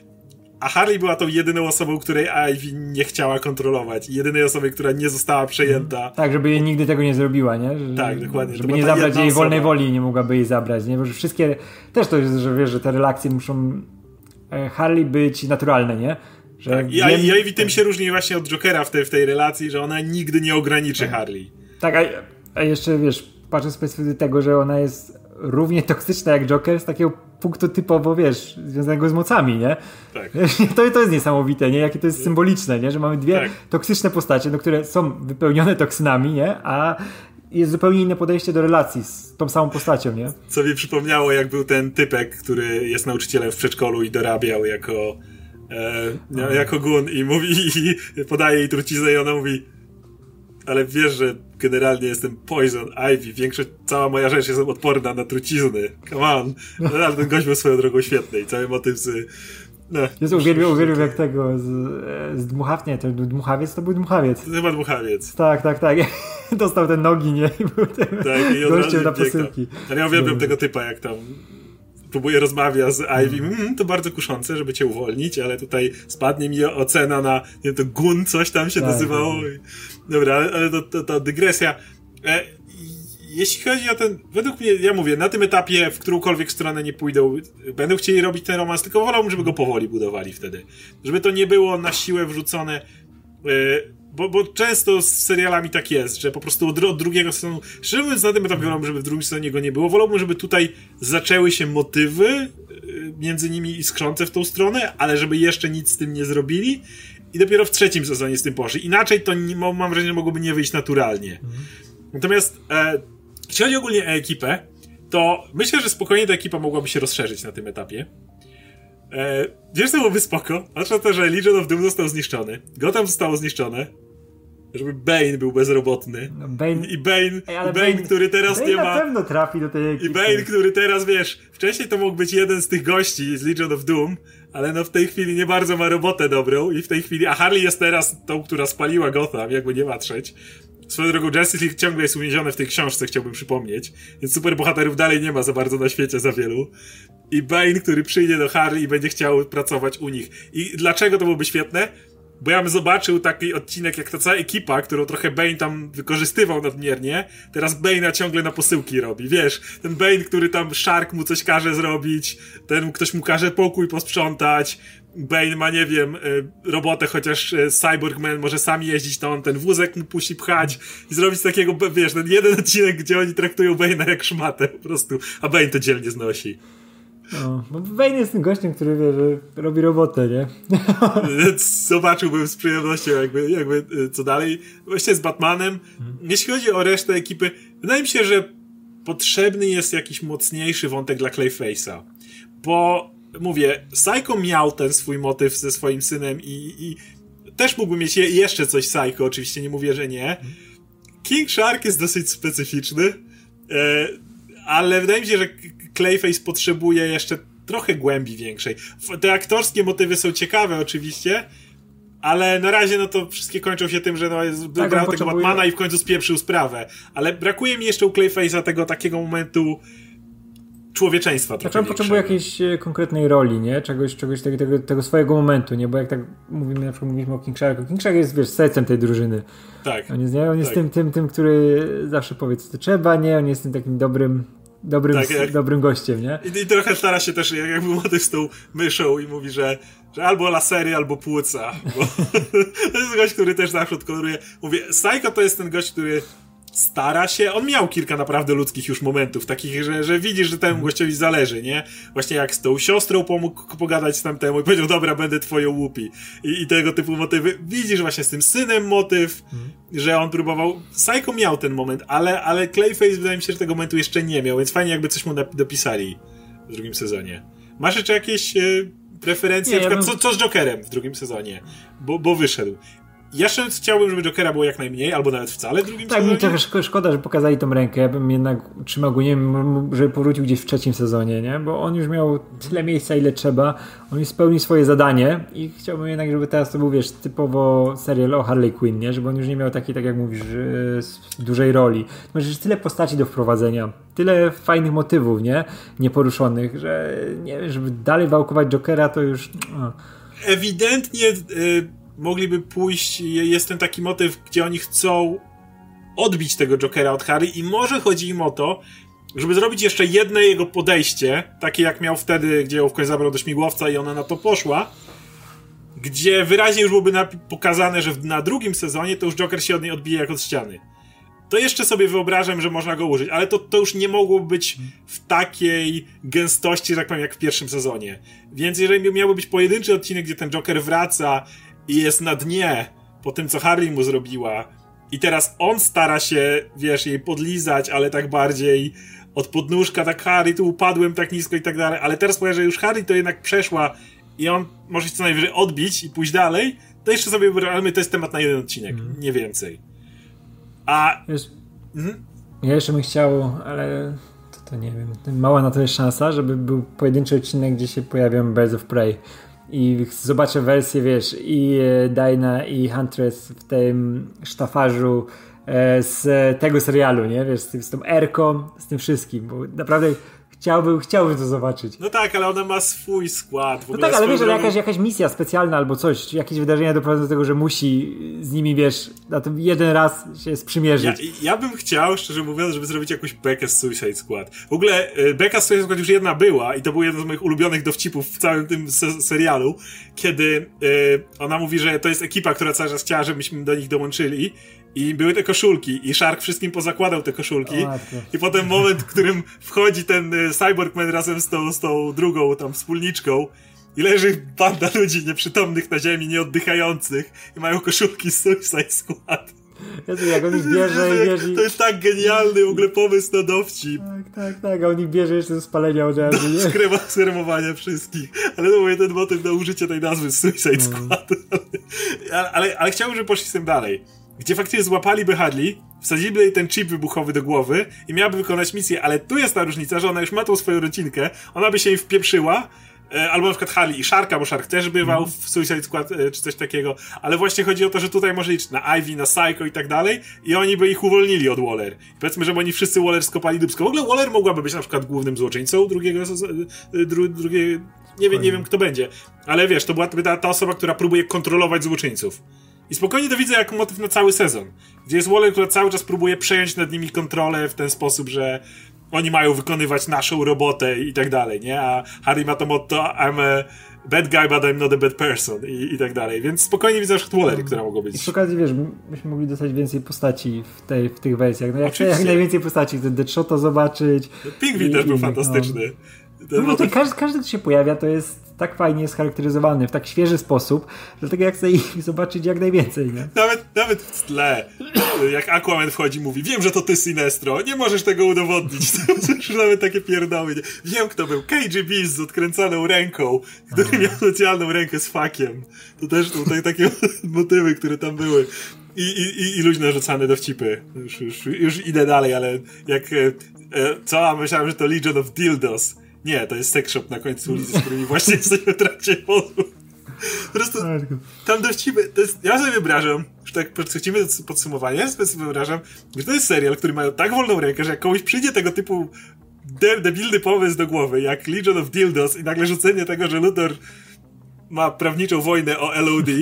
A Harley była tą jedyną osobą, której Ivy nie chciała kontrolować. I jedynej osobą, która nie została przejęta. Tak, żeby jej nigdy tego nie zrobiła, nie? Że, tak, dokładnie. Żeby nie zabrać jej wolnej woli, nie mogłaby jej zabrać, nie? Bo że wszystkie... Też to jest, że wiesz, że te relacje muszą Harley być naturalne, nie? Że tak, i, wiem, i Ivy tym się różni właśnie od Jokera w tej, w tej relacji, że ona nigdy nie ograniczy tak. Harley. Tak, a, a jeszcze, wiesz, patrząc z perspektywy tego, że ona jest równie toksyczna jak Joker z takiego punktu typowo, wiesz, związanego z mocami, nie? Tak. To, to jest niesamowite, nie? Jakie to jest symboliczne, nie? Że mamy dwie tak. toksyczne postacie, no, które są wypełnione toksynami, nie? A jest zupełnie inne podejście do relacji z tą samą postacią, nie? Co mi przypomniało, jak był ten typek, który jest nauczycielem w przedszkolu i dorabiał jako e, no, jako gun i mówi i podaje jej truciznę i ona mówi, ale wiesz, że generalnie jestem poison ivy, większość, cała moja rzecz jest odporna na trucizny. Come on. No, ale ten gość był swoją drogą świetny i cały motyw z... No, jest uwielbiam, uwielbiam jak tego z, z dmuchaw, nie, to był dmuchawiec, to był dmuchawiec. To chyba dmuchawiec. Tak, tak, tak. Dostał te nogi, nie? I był tym tak, i gościem na posyłki. Ale ja uwielbiam tego typa, jak tam próbuje rozmawia z Ivy, mm, to bardzo kuszące, żeby cię uwolnić, ale tutaj spadnie mi ocena na, nie wiem, to gun, coś tam się tak, nazywało. Tak. Dobra, ale, ale to, to, to dygresja. E, jeśli chodzi o ten, według mnie, ja mówię, na tym etapie w którąkolwiek stronę nie pójdą, będą chcieli robić ten romans, tylko wolałbym, żeby go powoli budowali wtedy. Żeby to nie było na siłę wrzucone, e, bo, bo często z serialami tak jest, że po prostu od, od drugiego sezonu, szczerze mówiąc, na tym etapie wolałbym, żeby w drugim sezonie go nie było. Wolałbym, żeby tutaj zaczęły się motywy e, między nimi iskrzące w tą stronę, ale żeby jeszcze nic z tym nie zrobili i dopiero w trzecim sezonie z tym poszli. Inaczej to nie, mam wrażenie, że mogłoby nie wyjść naturalnie. Mhm. Natomiast e, jeśli chodzi ogólnie o ekipę, to myślę, że spokojnie ta ekipa mogłaby się rozszerzyć na tym etapie. E, wiesz, co byłoby spoko? Znaczy to, że Legion of Doom został zniszczony, Gotham zostało zniszczone, żeby Bane był bezrobotny. No Bane... I Bane, Ej, Bane, Bane, który teraz Bane nie ma... na pewno trafi do tej ekipy. I Bane, który teraz, wiesz, wcześniej to mógł być jeden z tych gości z Legion of Doom, ale no w tej chwili nie bardzo ma robotę dobrą i w tej chwili... A Harley jest teraz tą, która spaliła Gotham, jakby nie patrzeć. Swoją drogą Justice League ciągle jest uwięzione w tej książce, chciałbym przypomnieć. Więc superbohaterów dalej nie ma za bardzo na świecie, za wielu. I Bane, który przyjdzie do Harley i będzie chciał pracować u nich. I dlaczego to byłoby świetne? Bo ja bym zobaczył taki odcinek, jak ta cała ekipa, którą trochę Bane tam wykorzystywał nadmiernie, teraz Bane'a ciągle na posyłki robi. Wiesz, ten Bane, który tam Shark mu coś każe zrobić, ten ktoś mu każe pokój posprzątać, Bane ma, nie wiem, robotę, chociaż Cyborgman może sam jeździć, to on ten wózek mu puści pchać i zrobić takiego, wiesz, ten jeden odcinek, gdzie oni traktują Bane'a jak szmatę po prostu, a Bane to dzielnie znosi. No, bo Bane jest tym gościem, który wie, że robi robotę, nie? Zobaczyłbym z przyjemnością jakby, jakby co dalej. Właśnie z Batmanem. Hmm. Jeśli chodzi o resztę ekipy, wydaje mi się, że potrzebny jest jakiś mocniejszy wątek dla Clayface'a. Bo mówię, Psycho miał ten swój motyw ze swoim synem i, i też mógłby mieć je, jeszcze coś Psycho, oczywiście nie mówię, że nie. King Shark jest dosyć specyficzny, e, ale wydaje mi się, że Clayface potrzebuje jeszcze trochę głębi większej. Te aktorskie motywy są ciekawe oczywiście, ale na razie no to wszystkie kończą się tym, że no jest tak, grał tego Batmana i w końcu spieprzył sprawę. Ale brakuje mi jeszcze u Clayface'a tego takiego momentu człowieczeństwa trochę. Znaczy on potrzebuje jakiejś konkretnej roli, nie? Czegoś, czegoś tego, tego, tego swojego momentu, nie? Bo jak tak mówimy, na przykład mówiliśmy o King Sharku. King Shark jest, wiesz, sercem tej drużyny. Tak. On jest, nie? On jest tak. tym, tym, tym, który zawsze powie, co to trzeba, nie? On jest tym takim dobrym Dobrym, tak, jak, dobrym gościem, nie? I, I trochę stara się też, jak, jakby motyw z tą myszą i mówi, że, że albo lasery, albo płuca. Bo to jest gość, który też zawsze koloruje. Mówię, Psycho to jest ten gość, który stara się, on miał kilka naprawdę ludzkich już momentów, takich, że, że widzisz, że temu gościowi zależy, nie? Właśnie jak z tą siostrą pomógł pogadać z tamtemu i powiedział, dobra, będę twoją łupi. I, i tego typu motywy. Widzisz właśnie z tym synem motyw, hmm. że on próbował, Psycho miał ten moment, ale, ale Clayface wydaje mi się, że tego momentu jeszcze nie miał, więc fajnie jakby coś mu dopisali w drugim sezonie. Masz jeszcze jakieś e, preferencje? Nie, na przykład, ja bym... co, co z Jokerem w drugim sezonie? Bo, bo wyszedł. Ja jeszcze chciałbym, żeby Jokera było jak najmniej, albo nawet wcale w drugim tak, sezonie. Tak, mi trochę szkoda, że pokazali tą rękę. Ja bym jednak trzymał go, nie wiem, żeby powrócił gdzieś w trzecim sezonie, nie? Bo on już miał tyle miejsca, ile trzeba. On już spełnił swoje zadanie i chciałbym jednak, żeby teraz to był, wiesz, typowo serial o Harley Quinn, nie? Żeby on już nie miał takiej, tak jak mówisz, dużej roli. Masz już tyle postaci do wprowadzenia, tyle fajnych motywów, nie? Nieporuszonych, że nie wiem, żeby dalej wałkować Jokera, to już... No. Ewidentnie... Y- mogliby pójść, jest ten taki motyw, gdzie oni chcą odbić tego Jokera od Harry i może chodzi im o to, żeby zrobić jeszcze jedno jego podejście, takie jak miał wtedy, gdzie ją w końcu zabrał do śmigłowca i ona na to poszła, gdzie wyraźnie już byłoby na, pokazane, że na drugim sezonie to już Joker się od niej odbije jak od ściany. To jeszcze sobie wyobrażam, że można go użyć, ale to, to już nie mogło być w takiej gęstości, że tak powiem, jak w pierwszym sezonie. Więc jeżeli miałby być pojedynczy odcinek, gdzie ten Joker wraca i jest na dnie po tym, co Harley mu zrobiła i teraz on stara się, wiesz, jej podlizać, ale tak bardziej od podnóżka, tak Harry, tu upadłem tak nisko i tak dalej, ale teraz powiem, że już Harry to jednak przeszła i on może się co najwyżej odbić i pójść dalej, to jeszcze sobie wyobrażamy, to jest temat na jeden odcinek, mm. nie więcej. A... Wiesz, mm? Ja jeszcze bym chciał, ale to, to nie wiem, mała na to jest szansa, żeby był pojedynczy odcinek, gdzie się pojawią Birds of Prey i zobaczę wersję, wiesz, i Dinah i Huntress w tym sztafarzu z tego serialu, nie? Wiesz, z, tym, z tą Erką, z tym wszystkim, bo naprawdę chciałbym, chciałbym to zobaczyć. No tak, ale ona ma swój skład. W no tak, ale wiesz, że jakaś, jakaś misja specjalna albo coś, jakieś wydarzenia doprowadzą do tego, że musi z nimi, wiesz, na tym jeden raz się sprzymierzyć. Ja, ja bym chciał, szczerze mówiąc, żeby zrobić jakąś bekę z Suicide Squad. W ogóle beka z Suicide Squad już jedna była i to był jeden z moich ulubionych dowcipów w całym tym se- serialu, kiedy y, ona mówi, że to jest ekipa, która cały czas chciała, żebyśmy do nich dołączyli. I były te koszulki i Shark wszystkim pozakładał te koszulki o, i potem moment, w którym wchodzi ten y, Cyborgman razem z tą, z tą drugą tam wspólniczką i leży banda ludzi nieprzytomnych na ziemi, nieoddychających i mają koszulki z Suicide Squad. Jezu, jak on ich bierze i bierze... To jest tak genialny w ogóle pomysł na dowcip. Tak, tak, tak, a on ich bierze jeszcze do spalenia od razu, nie? Skrema, skremowania wszystkich. Ale to był ten motyw na użycie tej nazwy Suicide Squad. ale, ale, ale chciałbym, żeby poszli z tym dalej. Gdzie faktycznie złapaliby Harley, wsadziliby jej ten chip wybuchowy do głowy i miałaby wykonać misję, ale tu jest ta różnica, że ona już ma tą swoją rodzinkę, ona by się im wpieprzyła, e, albo na przykład Harley i Sharka, bo Shark też bywał mm. w Suicide Squad, e, czy coś takiego, ale właśnie chodzi o to, że tutaj może liczyć na Ivy, na Psycho i tak dalej i oni by ich uwolnili od Waller. I powiedzmy, że oni wszyscy Waller skopali dupsko. W ogóle Waller mogłaby być na przykład głównym złoczyńcą drugiego, dru, drugie, nie wiem, nie wiem kto będzie, ale wiesz, to była ta, ta osoba, która próbuje kontrolować złoczyńców. I spokojnie to widzę jako motyw na cały sezon. Gdzie jest Waller, która cały czas próbuje przejąć nad nimi kontrolę w ten sposób, że oni mają wykonywać naszą robotę i tak dalej, nie? A Harry ma to motto I'm a bad guy, but I'm not a bad person i, i tak dalej. Więc spokojnie widzę już Wallery, która mogła być. I przy okazji, wiesz, myśmy mogli dostać więcej postaci w, tej, w tych wersjach. No jak, jak najwięcej postaci, ten Deadshota zobaczyć. Pingwin też był fantastyczny. No, no to każdy, każdy, kto się pojawia, to jest tak fajnie scharakteryzowany, w tak świeży sposób, dlatego ja chcę ich zobaczyć jak najwięcej, nie? Nawet, nawet w tle, jak Aquaman wchodzi, mówi, wiem, że to ty, Sinestro, nie możesz tego udowodnić. To już nawet takie pierdoły. Nie? Wiem, kto był. K G B z odkręcaną ręką, który miał specjalną rękę z fakiem. To też tutaj takie motywy, które tam były. I, i, i luźno rzucane dowcipy. Już, już, już idę dalej, ale jak e, co? A myślałem, że to Legion of Dildos. Nie, to jest sex shop na końcu ulicy, z którymi właśnie jesteśmy w trakcie podróży. Po prostu tam dowcipy, to jest, ja sobie wyobrażam, że tak przechodzimy do podsumowania, ja sobie wyobrażam, że to jest serial, który ma tak wolną rękę, że jak komuś przyjdzie tego typu de- debilny pomysł do głowy, jak Legion of Dildos i nagle rzucenie tego, że Luthor ma prawniczą wojnę o L O D,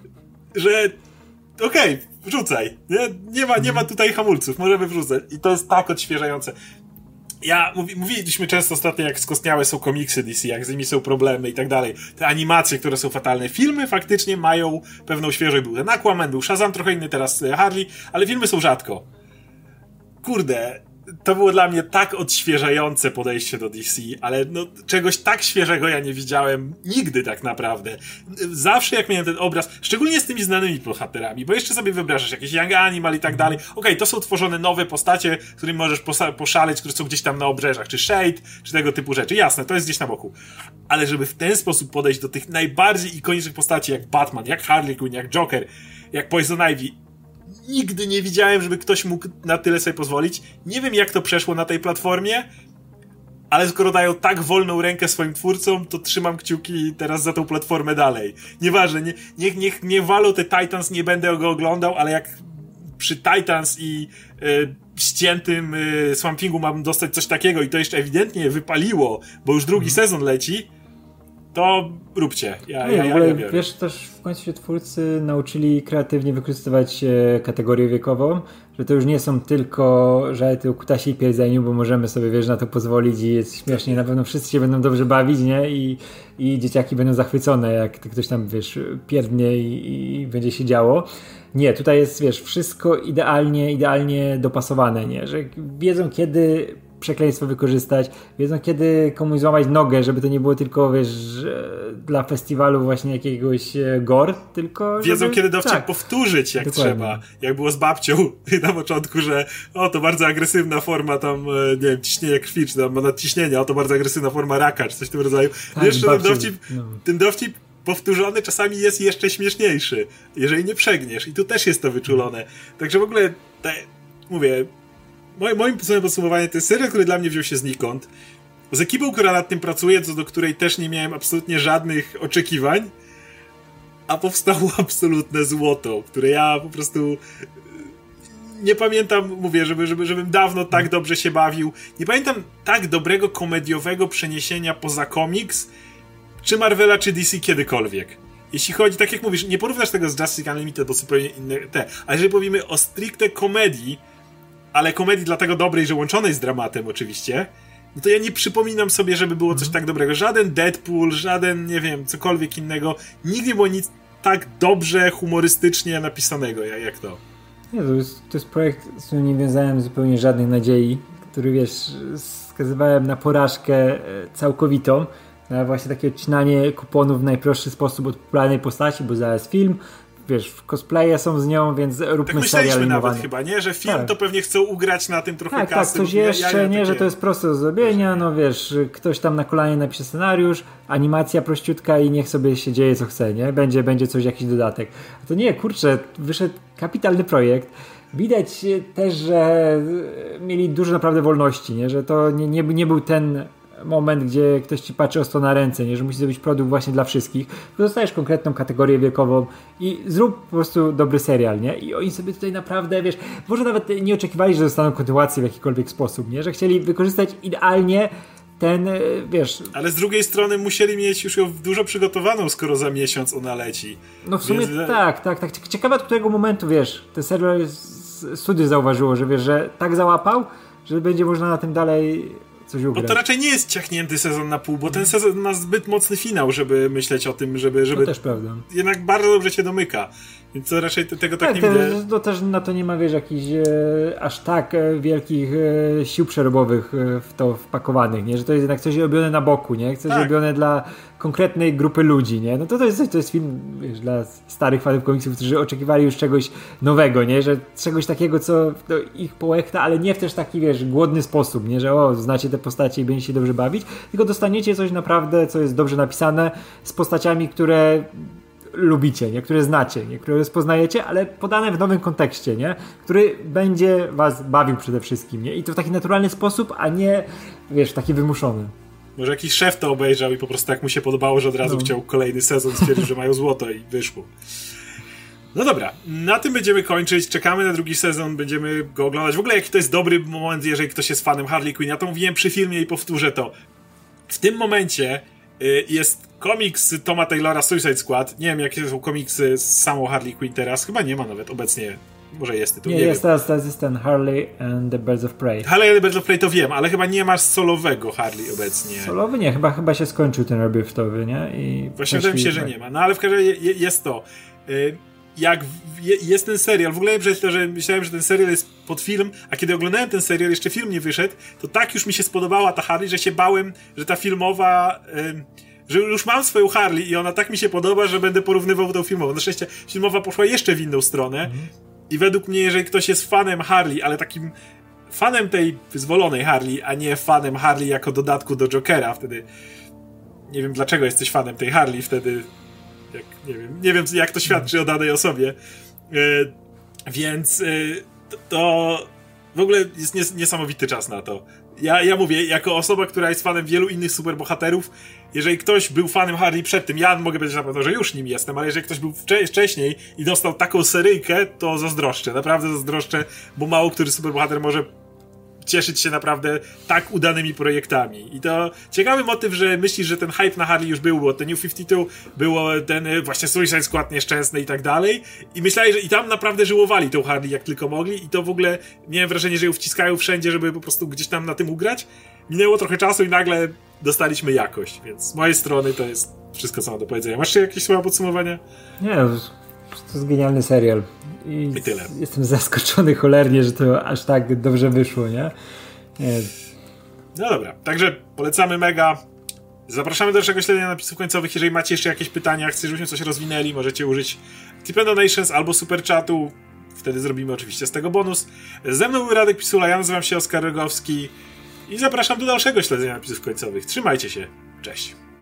że okej, okay, wrzucaj, nie? Nie ma, nie ma tutaj hamulców, możemy wrzucać. I to jest tak odświeżające. Ja, mówi, mówiliśmy często ostatnio, jak skostniałe są komiksy D C, jak z nimi są problemy i tak dalej. Te animacje, które są fatalne. Filmy faktycznie mają pewną świeżość. Był ten Aquaman, był Shazam, trochę inny teraz Harley, ale filmy są rzadko. Kurde, to było dla mnie tak odświeżające podejście do D C, ale no, czegoś tak świeżego ja nie widziałem nigdy tak naprawdę. Zawsze jak miałem ten obraz, szczególnie z tymi znanymi bohaterami, bo jeszcze sobie wyobrażasz jakieś Young Animal i tak dalej. Okej, okay, to są tworzone nowe postacie, którymi możesz posa- poszaleć, które są gdzieś tam na obrzeżach, czy Shade, czy tego typu rzeczy. Jasne, to jest gdzieś na boku. Ale żeby w ten sposób podejść do tych najbardziej ikonicznych postaci, jak Batman, jak Harley Quinn, jak Joker, jak Poison Ivy, nigdy nie widziałem, żeby ktoś mógł na tyle sobie pozwolić. Nie wiem, jak to przeszło na tej platformie, ale skoro dają tak wolną rękę swoim twórcom, to trzymam kciuki teraz za tą platformę dalej. Nieważne, nie, niech, niech nie walą te Titans, nie będę go oglądał, ale jak przy Titans i y, ściętym y, Swamp Thingu mam dostać coś takiego i to jeszcze ewidentnie wypaliło, bo już drugi hmm. sezon leci, to róbcie. Ja, nie, ja, w ogóle, ja, ja wiesz, też w końcu się twórcy nauczyli kreatywnie wykorzystywać e, kategorię wiekową, że to już nie są tylko żarty o kutasie i pierdzeniu, bo możemy sobie, wiesz, na to pozwolić i jest śmiesznie, na pewno wszyscy się będą dobrze bawić, nie? I, i dzieciaki będą zachwycone, jak ktoś tam, wiesz, pierdnie i, i będzie się działo. Nie, tutaj jest, wiesz, wszystko idealnie, idealnie dopasowane, nie? Że wiedzą, kiedy przekleństwo wykorzystać, wiedzą kiedy komuś złamać nogę, żeby to nie było tylko, wiesz, dla festiwalu właśnie jakiegoś gore, tylko... Wiedzą żeby... kiedy dowcip tak. powtórzyć jak Dokładnie. trzeba. Jak było z babcią na początku, że o, to bardzo agresywna forma tam, nie wiem, ciśnienia krwi, czy tam nadciśnienia, o, to bardzo agresywna forma raka, czy coś w tym rodzaju. Tak, Jeszcze babciu, ten dowcip, no. ten dowcip powtórzony czasami jest jeszcze śmieszniejszy, jeżeli nie przegniesz. I tu też jest to wyczulone. Także w ogóle, te, mówię, moim, moim podsumowaniem to jest serial, który dla mnie wziął się znikąd. Z ekipą, która nad tym pracuje, co do której też nie miałem absolutnie żadnych oczekiwań, a powstało absolutne złoto, które ja po prostu nie pamiętam, mówię, żeby, żeby, żebym dawno tak dobrze się bawił. Nie pamiętam tak dobrego komediowego przeniesienia poza komiks, czy Marvela, czy D C kiedykolwiek. Jeśli chodzi, tak jak mówisz, nie porównasz tego z Justice Unlimited, bo zupełnie inne te, ale jeżeli powiemy o stricte komedii, ale komedii dlatego dobrej, że łączonej z dramatem oczywiście, no to ja nie przypominam sobie, żeby było coś tak dobrego. Żaden Deadpool, żaden, nie wiem, cokolwiek innego. Nigdy nie było nic tak dobrze, humorystycznie napisanego, jak to. Nie, to jest, to jest projekt, z którym nie wiązałem zupełnie żadnych nadziei, który, wiesz, skazywałem na porażkę całkowitą, na właśnie takie odcinanie kuponów w najprostszy sposób od popularnej postaci, bo zaraz film, wiesz, cosplaye są z nią, więc róbmy tak serial myśleliśmy animowany. nawet chyba, nie? Że film tak. to pewnie chcą ugrać na tym trochę tak, kasy. Tak, coś ja, jeszcze, ja, ja nie, takie... że to jest proste do zrobienia, no wiesz, ktoś tam na kolanie napisze scenariusz, animacja prościutka i niech sobie się dzieje co chce, nie? Będzie, będzie coś, jakiś dodatek. A to nie, kurczę, wyszedł kapitalny projekt. Widać też, że mieli dużo naprawdę wolności, nie? Że to nie, nie, nie był ten moment, gdzie ktoś ci patrzy ostro na ręce, nie? Że musi zrobić produkt właśnie dla wszystkich. Tylko dostajesz konkretną kategorię wiekową i zrób po prostu dobry serial, nie? I oni sobie tutaj naprawdę, wiesz, może nawet nie oczekiwali, że dostaną kontynuację w jakikolwiek sposób, nie? Że chcieli wykorzystać idealnie ten, wiesz... Ale z drugiej strony musieli mieć już ją dużo przygotowaną, skoro za miesiąc ona leci. No w sumie Więc... tak, tak, tak. Ciekawe od którego momentu, wiesz, ten serial studio zauważyło, że wiesz, że tak załapał, że będzie można na tym dalej coś ugrać. Bo to raczej nie jest ciachnięty sezon na pół, bo ten sezon ma zbyt mocny finał, żeby myśleć o tym, żeby... żeby... To też prawda. Jednak bardzo dobrze się domyka. Więc to raczej te, tego tak, tak nie te, widzę. To też na to nie ma, wiesz, jakichś e, aż tak e, wielkich e, sił przerobowych e, w to wpakowanych, nie? Że to jest jednak coś robione na boku, nie? Coś tak. robione dla konkretnej grupy ludzi, nie? No to to jest, to jest film, wiesz, dla starych fanów komiksów, którzy oczekiwali już czegoś nowego, nie? Że czegoś takiego, co to ich połechta, ale nie w też taki, wiesz, głodny sposób, nie? Że o, znacie te postacie i będziecie się dobrze bawić, tylko dostaniecie coś naprawdę, co jest dobrze napisane, z postaciami, które lubicie, nie? Które znacie, nie? Które rozpoznajecie, ale podane w nowym kontekście, nie? Który będzie was bawił przede wszystkim, nie? I to w taki naturalny sposób, a nie, wiesz, taki wymuszony. Może jakiś szef to obejrzał i po prostu tak mu się podobało, że od razu no. chciał kolejny sezon, stwierdził, że mają złoto i wyszło. No dobra, na tym będziemy kończyć, czekamy na drugi sezon, będziemy go oglądać. W ogóle jaki to jest dobry moment, jeżeli ktoś jest fanem Harley Quinn. Ja to mówiłem przy filmie i powtórzę to. W tym momencie y, jest komiks Toma Taylora Suicide Squad. Nie wiem, jakie są komiksy z samą Harley Quinn teraz. Chyba nie ma nawet obecnie. Może jest tytuł. Nie, nie jest wiem. teraz, teraz jest ten Harley and the Birds of Prey. Harley and the Birds of Prey to wiem, ale chyba nie masz solowego Harley obecnie. Solowy nie, chyba, chyba się skończył ten rebirthowy, nie? I właśnie wydaje mi się, że nie ma. No ale w każdym razie jest to. Y, jak jest ten serial, w ogóle to, że myślałem, że ten serial jest pod film, a kiedy oglądałem ten serial, jeszcze film nie wyszedł, to tak już mi się spodobała ta Harley, że się bałem, że ta filmowa, yy, że już mam swoją Harley i ona tak mi się podoba, że będę porównywał tą filmową. Na szczęście filmowa poszła jeszcze w inną stronę mm. i według mnie, jeżeli ktoś jest fanem Harley, ale takim fanem tej wyzwolonej Harley, a nie fanem Harley jako dodatku do Jokera, wtedy nie wiem dlaczego jesteś fanem tej Harley, wtedy Jak, nie wiem, nie wiem jak to świadczy o danej osobie. Yy, więc yy, to, to w ogóle jest nies- niesamowity czas na to. Ja, ja mówię, jako osoba, która jest fanem wielu innych superbohaterów, jeżeli ktoś był fanem Harley przed tym, ja mogę powiedzieć na pewno, że już nim jestem, ale jeżeli ktoś był wcze- wcześniej i dostał taką seryjkę, to zazdroszczę, naprawdę zazdroszczę, bo mało który superbohater może cieszyć się naprawdę tak udanymi projektami. I to ciekawy motyw, że myślisz, że ten hype na Harley już był, bo ten New pięćdziesiąt dwa, było ten właśnie Suicide Squad nieszczęsny i tak dalej. I myślałem, że i tam naprawdę żyłowali tą Harley jak tylko mogli i to w ogóle miałem wrażenie, że ją wciskają wszędzie, żeby po prostu gdzieś tam na tym ugrać. Minęło trochę czasu i nagle dostaliśmy jakość, więc z mojej strony to jest wszystko, co mam do powiedzenia. Masz jeszcze jakieś słowa podsumowania? Nie, to jest genialny serial. I, I tyle. Jestem zaskoczony cholernie, że to aż tak dobrze wyszło, nie? nie. No dobra, także polecamy mega. Zapraszamy do dalszego śledzenia napisów końcowych. Jeżeli macie jeszcze jakieś pytania, chcecie, żebyśmy coś rozwinęli, możecie użyć Tip Donations albo Super Chatu. Wtedy zrobimy oczywiście z tego bonus. Ze mną był Radek Pisula, ja nazywam się Oskar Rogowski i zapraszam do dalszego śledzenia napisów końcowych. Trzymajcie się, cześć.